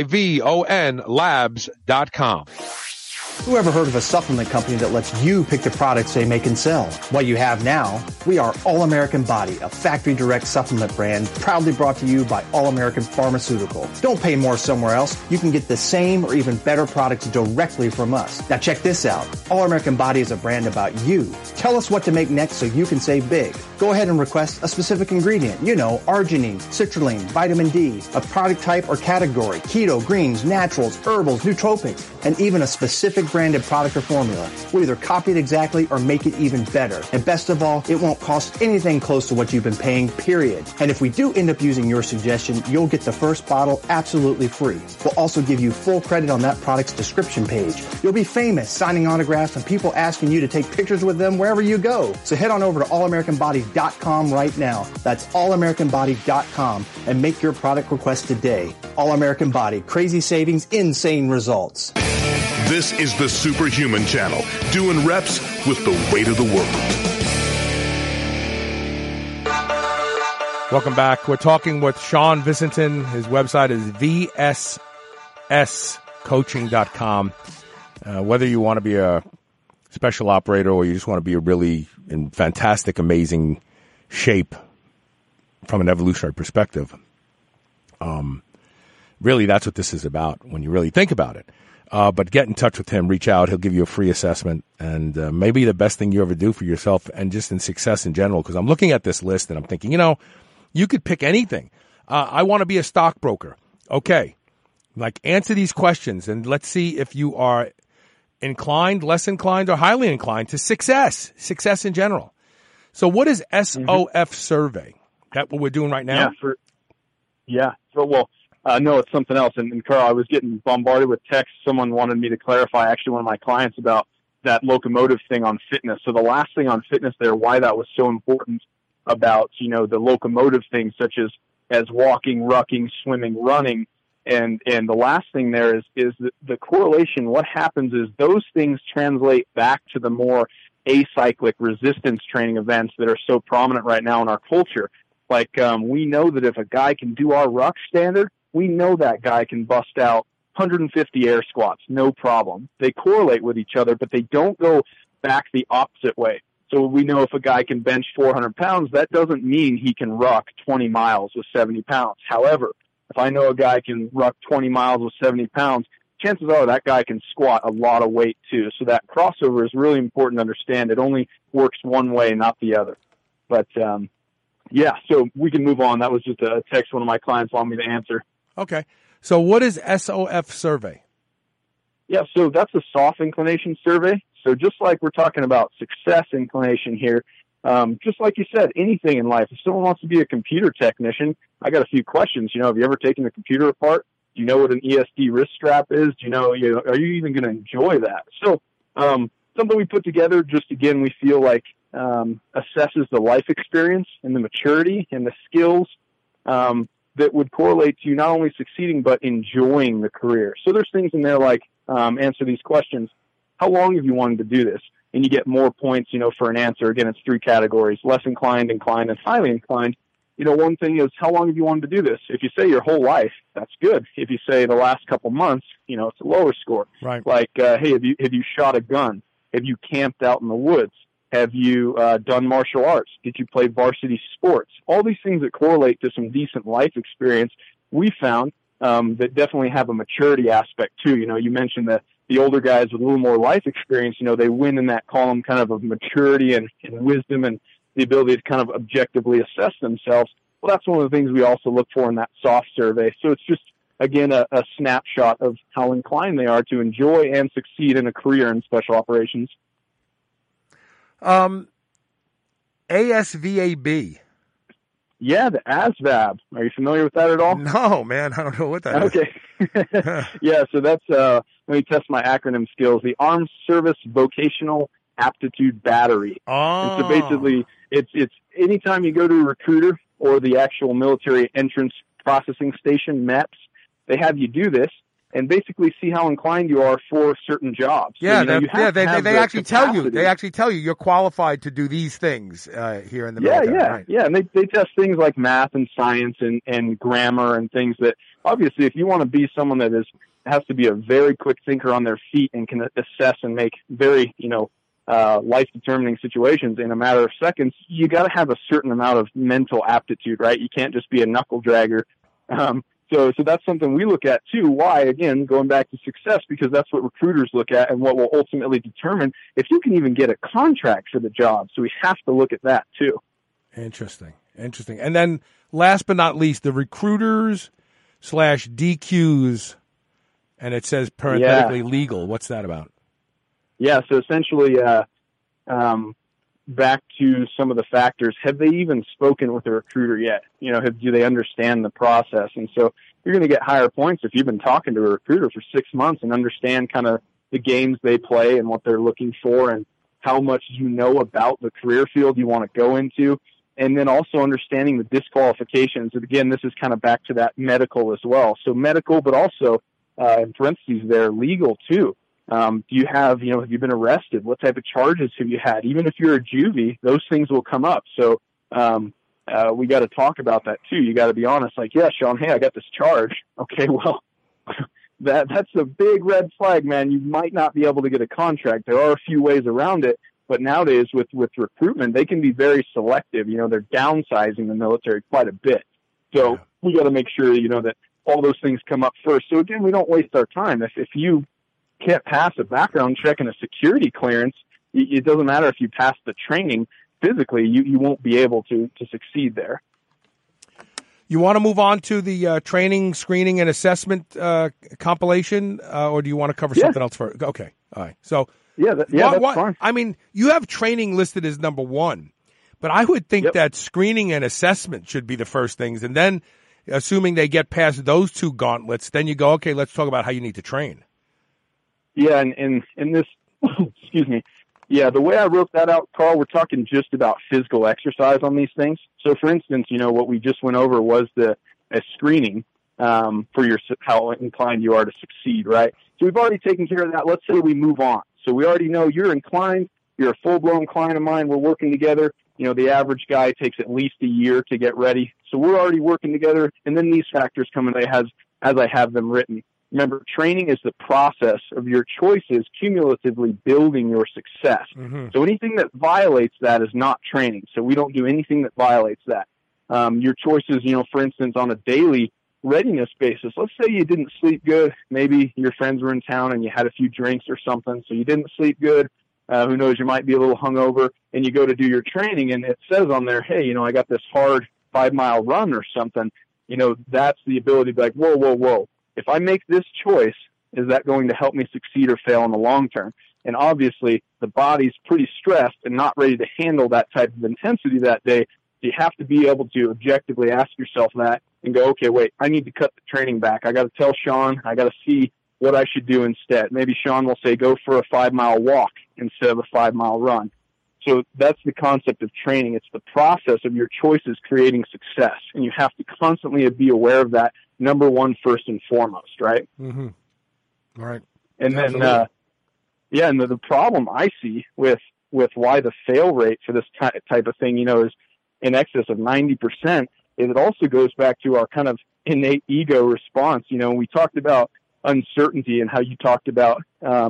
Livon labs.com. Who ever heard of a supplement company that lets you pick the products they make and sell? What you have now, we are All American Body, a factory direct supplement brand proudly brought to you by All American Pharmaceutical. Don't pay more somewhere else. You can get the same or even better products directly from us. Now check this out. All American Body is a brand about you. Tell us what to make next so you can save big. Go ahead and request a specific ingredient. You know, arginine, citrulline, vitamin D, a product type or category, keto, greens, naturals, herbals, nootropics, and even a specific branded product or formula. We'll either copy it exactly or make it even better. And best of all, it won't cost anything close to what you've been paying, period. And if we do end up using your suggestion, you'll get the first bottle absolutely free. We'll also give you full credit on that product's description page. You'll be famous signing autographs and people asking you to take pictures with them wherever you go. So head on over to allamericanbody.com right now. That's allamericanbody.com and make your product request today. All American Body. Crazy savings, insane results. This is the Superhuman Channel, doing reps with the weight of the world. Welcome back. We're talking with Sean Visentin. His website is vsscoaching.com. Whether you want to be a special operator or you just want to be a really in fantastic, amazing shape from an evolutionary perspective, really that's what this is about when you really think about it. But get in touch with him, reach out. He'll give you a free assessment and maybe the best thing you ever do for yourself and just in success in general. Because I'm looking at this list and I'm thinking, you could pick anything. I want to be a stockbroker. Okay. Answer these questions and let's see if you are inclined, less inclined, or highly inclined to success in general. So what is SOF survey? That what we're doing right now? No, it's something else. And Carl, I was getting bombarded with texts. Someone wanted me to clarify, actually, one of my clients about that locomotive thing on fitness. So the last thing on fitness there, why that was so important about, the locomotive things such as walking, rucking, swimming, running. And the last thing there is the correlation. What happens is those things translate back to the more acyclic resistance training events that are so prominent right now in our culture. We know that if a guy can do our ruck standard, we know that guy can bust out 150 air squats, no problem. They correlate with each other, but they don't go back the opposite way. So we know if a guy can bench 400 pounds, that doesn't mean he can ruck 20 miles with 70 pounds. However, if I know a guy can ruck 20 miles with 70 pounds, chances are that guy can squat a lot of weight too. So that crossover is really important to understand. It only works one way, not the other. But, yeah, so we can move on. That was just a text one of my clients wanted me to answer. Okay. So what is SOF survey? Yeah, so that's a soft inclination survey. So just like we're talking about success inclination here, just like you said, anything in life. If someone wants to be a computer technician, I got a few questions. Have you ever taken the computer apart? Do you know what an ESD wrist strap is? Do you know, are you even going to enjoy that? So something we put together just, again, we feel like assesses the life experience and the maturity and the skills that would correlate to you not only succeeding but enjoying the career. So there's things in there like answer these questions. How long have you wanted to do this? And you get more points, for an answer. Again, it's 3 categories: less inclined, inclined, and highly inclined. One thing is, how long have you wanted to do this? If you say your whole life, that's good. If you say the last couple months, it's a lower score. Right. Like, hey, have you shot a gun? Have you camped out in the woods? Have you done martial arts? Did you play varsity sports? All these things that correlate to some decent life experience, we found that definitely have a maturity aspect too. You mentioned that the older guys with a little more life experience, they win in that column kind of maturity and wisdom and the ability to kind of objectively assess themselves. Well, that's one of the things we also look for in that soft survey. So it's just, again, a snapshot of how inclined they are to enjoy and succeed in a career in special operations. ASVAB. Yeah, the ASVAB. Are you familiar with that at all? No, man. I don't know what that is. Okay. Yeah, so that's, let me test my acronym skills. The Armed Service Vocational Aptitude Battery. Oh. And so basically, it's anytime you go to a recruiter or the actual military entrance processing station, MEPS, they have you do this and basically see how inclined you are for certain jobs. Yeah, so, they actually tell you. They actually tell you you're qualified to do these things here in the military. Right? Yeah, and they test things like math and science and grammar and things that obviously, if you want to be someone that has to be a very quick thinker on their feet and can assess and make very life-determining situations in a matter of seconds, you got to have a certain amount of mental aptitude, right? You can't just be a knuckle dragger. So that's something we look at too. Why? Again, going back to success, because that's what recruiters look at and what will ultimately determine if you can even get a contract for the job. So we have to look at that too. Interesting. And then last but not least, the recruiters/DQs, and it says parenthetically legal. What's that about? Yeah, so essentially, back to some of the factors. Have they even spoken with a recruiter yet? Do they understand the process? And so you're going to get higher points if you've been talking to a recruiter for 6 months and understand kind of the games they play and what they're looking for and how much you know about the career field you want to go into. And then also understanding the disqualifications. And again, this is kind of back to that medical as well. So medical, but also, in parentheses there, legal too. Do you have you been arrested? What type of charges have you had? Even if you're a juvie, those things will come up. So we got to talk about that too. You got to be honest. Like, yeah, Sean, hey, I got this charge. Okay, well, that's a big red flag, man. You might not be able to get a contract. There are a few ways around it, but nowadays with recruitment, they can be very selective. They're downsizing the military quite a bit. So we got to make sure that all those things come up first. So again, we don't waste our time. If you can't pass a background check and a security clearance, it doesn't matter if you pass the training physically, you won't be able to succeed there. You want to move on to the training, screening, and assessment compilation, or do you want to cover something else first? Okay, all right. So that's fine. I mean, you have training listed as number 1, but I would think that screening and assessment should be the first things, and then assuming they get past those 2 gauntlets, then you go, okay, let's talk about how you need to train. Yeah, and in this, excuse me, the way I wrote that out, Carl, we're talking just about physical exercise on these things. So, for instance, what we just went over was a screening for how inclined you are to succeed, right? So we've already taken care of that. Let's say we move on. So we already know you're inclined. You're a full-blown client of mine. We're working together. The average guy takes at least a year to get ready. So we're already working together. And then these factors come in as I have them written. Remember, training is the process of your choices cumulatively building your success. Mm-hmm. So anything that violates that is not training. So we don't do anything that violates that. Your choices, for instance, on a daily, readiness basis. Let's say you didn't sleep good. Maybe your friends were in town and you had a few drinks or something, so you didn't sleep good. Who knows, you might be a little hungover, and you go to do your training, and it says on there, hey, I got this hard 5-mile run or something. That's the ability to be like, whoa. If I make this choice, is that going to help me succeed or fail in the long term? And obviously, the body's pretty stressed and not ready to handle that type of intensity that day. So you have to be able to objectively ask yourself that and go, okay, wait, I need to cut the training back. I got to tell Sean, I got to see what I should do instead. Maybe Sean will say, go for a 5-mile walk instead of a 5-mile run. So that's the concept of training. It's the process of your choices creating success. And you have to constantly be aware of that, number one, first and foremost, right? Mm-hmm. Right. And then, and the problem I see with why the fail rate for this type of thing, is in excess of 90%, is it also goes back to our kind of innate ego response. We talked about uncertainty and how you talked about,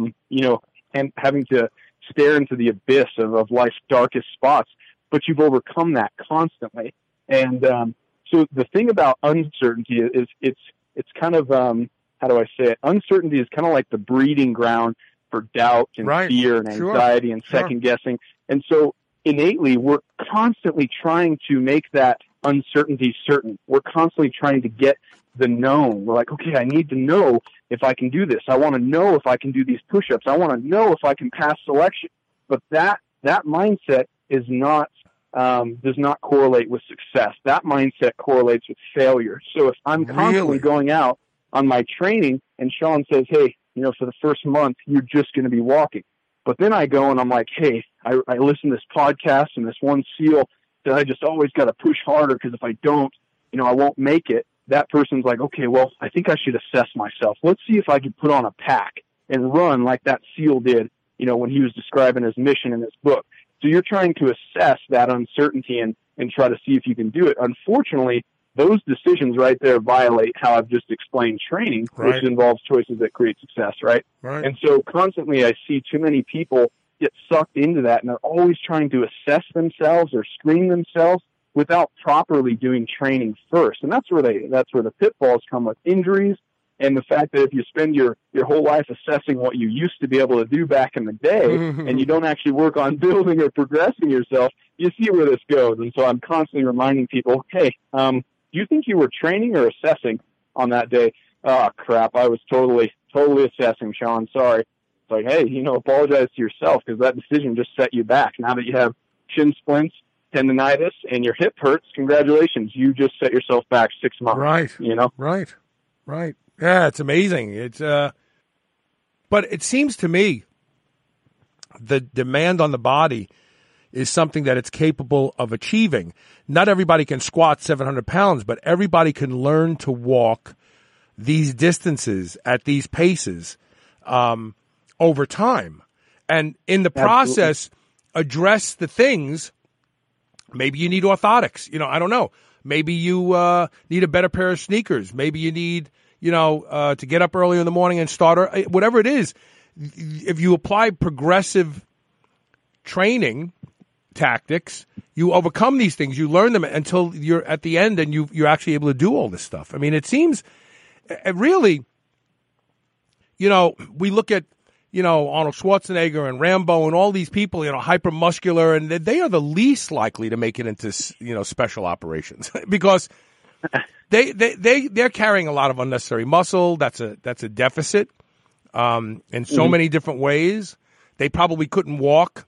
and having to stare into the abyss of life's darkest spots, but you've overcome that constantly. And so the thing about uncertainty is it's kind of, how do I say it? Uncertainty is kind of like the breeding ground for doubt and fear and anxiety and second guessing. And so innately, we're constantly trying to make that uncertainty certain. We're constantly trying to get the known. We're like, okay, I need to know if I can do this. I want to know if I can do these push-ups. I want to know if I can pass selection. But that mindset is not, does not correlate with success. That mindset correlates with failure. So if I'm constantly going out on my training and Sean says, hey, for the first month, you're just going to be walking. But then I go and I'm like, hey, I listen to this podcast and this one SEAL that I just always got to push harder because if I don't, I won't make it. That person's like, okay, well, I think I should assess myself. Let's see if I can put on a pack and run like that SEAL did, when he was describing his mission in his book. So you're trying to assess that uncertainty and try to see if you can do it. Unfortunately, those decisions right there violate how I've just explained training, which involves choices that create success, right? And so constantly I see too many people get sucked into that, and they're always trying to assess themselves or screen themselves without properly doing training first. And that's where the pitfalls come with injuries and the fact that if you spend your whole life assessing what you used to be able to do back in the day and you don't actually work on building or progressing yourself, you see where this goes. And so I'm constantly reminding people, hey, do you think you were training or assessing on that day? Oh, crap, I was totally assessing, Sean. Sorry. It's like, hey, apologize to yourself because that decision just set you back. Now that you have shin splints, tendonitis, and your hip hurts, congratulations. You just set yourself back 6 months. Right. Right. Yeah, it's amazing. It's but it seems to me the demand on the body is something that it's capable of achieving. Not everybody can squat 700 pounds, but everybody can learn to walk these distances at these paces over time. And in the process, address the things. Maybe you need orthotics. I don't know. Maybe you need a better pair of sneakers. Maybe you need, to get up early in the morning and start, whatever it is. If you apply progressive training tactics, you overcome these things. You learn them until you're at the end and you're actually able to do all this stuff. I mean, it seems really, we look at, Arnold Schwarzenegger and Rambo and all these people, hypermuscular, and they are the least likely to make it into, special operations because they're carrying a lot of unnecessary muscle. That's a deficit, in so many different ways. They probably couldn't walk,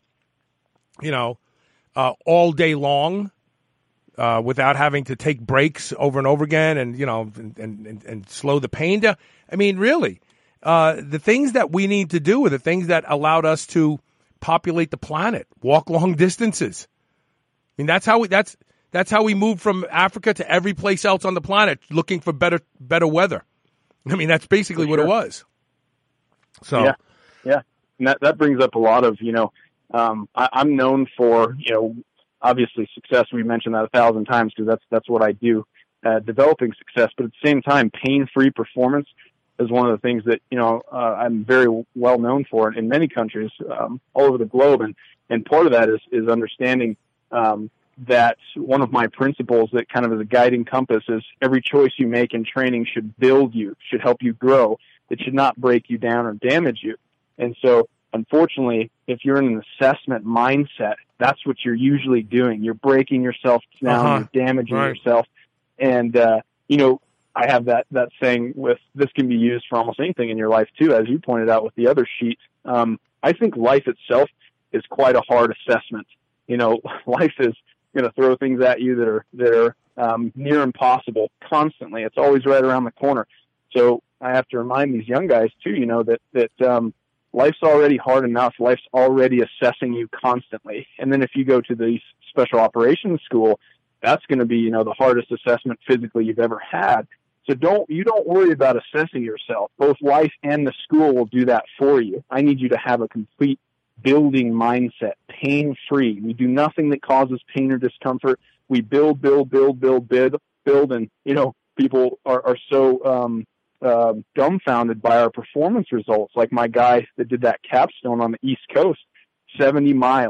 all day long, without having to take breaks over and over again and, and slow the pain down. I mean, really. The things that we need to do are the things that allowed us to populate the planet, walk long distances. I mean, that's how we moved from Africa to every place else on the planet looking for better weather. I mean, that's basically what it was. So, yeah. And that brings up a lot of, I'm known for, obviously success. We mentioned that 1,000 times because that's what I do, developing success. But at the same time, pain-free performance is one of the things that, I'm very well known for in many countries, all over the globe. And part of that is understanding, that one of my principles that kind of is a guiding compass is every choice you make in training should build you, should help you grow. It should not break you down or damage you. And so, unfortunately, if you're in an assessment mindset, that's what you're usually doing. You're breaking yourself down, you're damaging yourself. And, I have that saying with, this can be used for almost anything in your life too, as you pointed out with the other sheet. I think life itself is quite a hard assessment. Life is going to throw things at you that are near impossible constantly. It's always right around the corner. So I have to remind these young guys too, that life's already hard enough. Life's already assessing you constantly. And then if you go to the special operations school, that's going to be, the hardest assessment physically you've ever had. So don't worry about assessing yourself. Both life and the school will do that for you. I need you to have a complete building mindset, pain-free. We do nothing that causes pain or discomfort. We build, and, people are so dumbfounded by our performance results. Like my guy that did that capstone on the East Coast, 70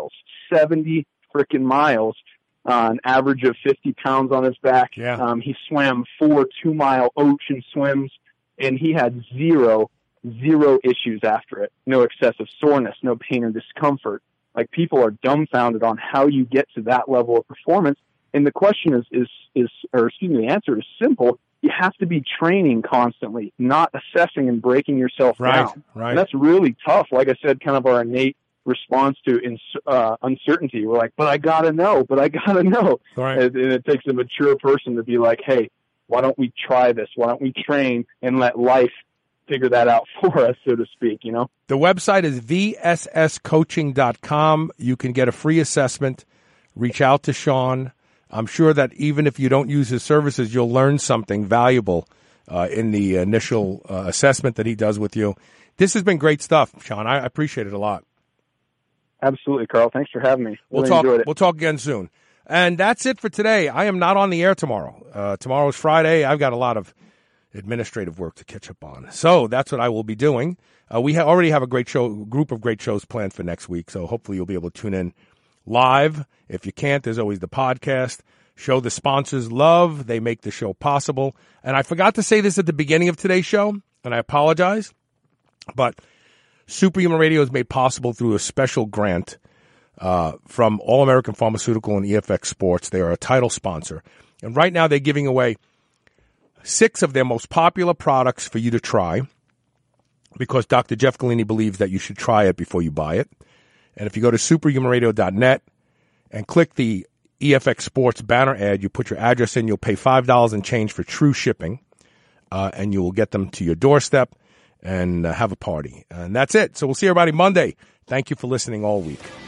freaking miles, an average of 50 pounds on his back. Yeah. He swam 4 2-mile ocean swims, and he had zero issues after it. No excessive soreness, no pain or discomfort. Like, people are dumbfounded on how you get to that level of performance. And the question the answer is simple. You have to be training constantly, not assessing and breaking yourself down. Right. And that's really tough. Like I said, kind of our innate response to uncertainty. We're like, but I gotta know. Right. And it takes a mature person to be like, hey, why don't we try this? Why don't we train and let life figure that out for us, so to speak, The website is vsscoaching.com. You can get a free assessment. Reach out to Sean. I'm sure that even if you don't use his services, you'll learn something valuable in the initial assessment that he does with you. This has been great stuff, Sean. I appreciate it a lot. Absolutely, Carl. Thanks for having me. We'll talk again soon. And that's it for today. I am not on the air tomorrow. Tomorrow's Friday. I've got a lot of administrative work to catch up on. So that's what I will be doing. We already have a group of great shows planned for next week. So hopefully you'll be able to tune in live. If you can't, there's always the podcast. Show the sponsors love. They make the show possible. And I forgot to say this at the beginning of today's show, and I apologize, but Superhuman Radio is made possible through a special grant from All American Pharmaceutical and EFX Sports. They are a title sponsor. And right now they're giving away 6 of their most popular products for you to try, because Dr. Jeff Galini believes that you should try it before you buy it. And if you go to superhumanradio.net and click the EFX Sports banner ad, you put your address in, you'll pay $5 and change for true shipping, and you will get them to your doorstep and have a party. And that's it. So we'll see everybody Monday. Thank you for listening all week.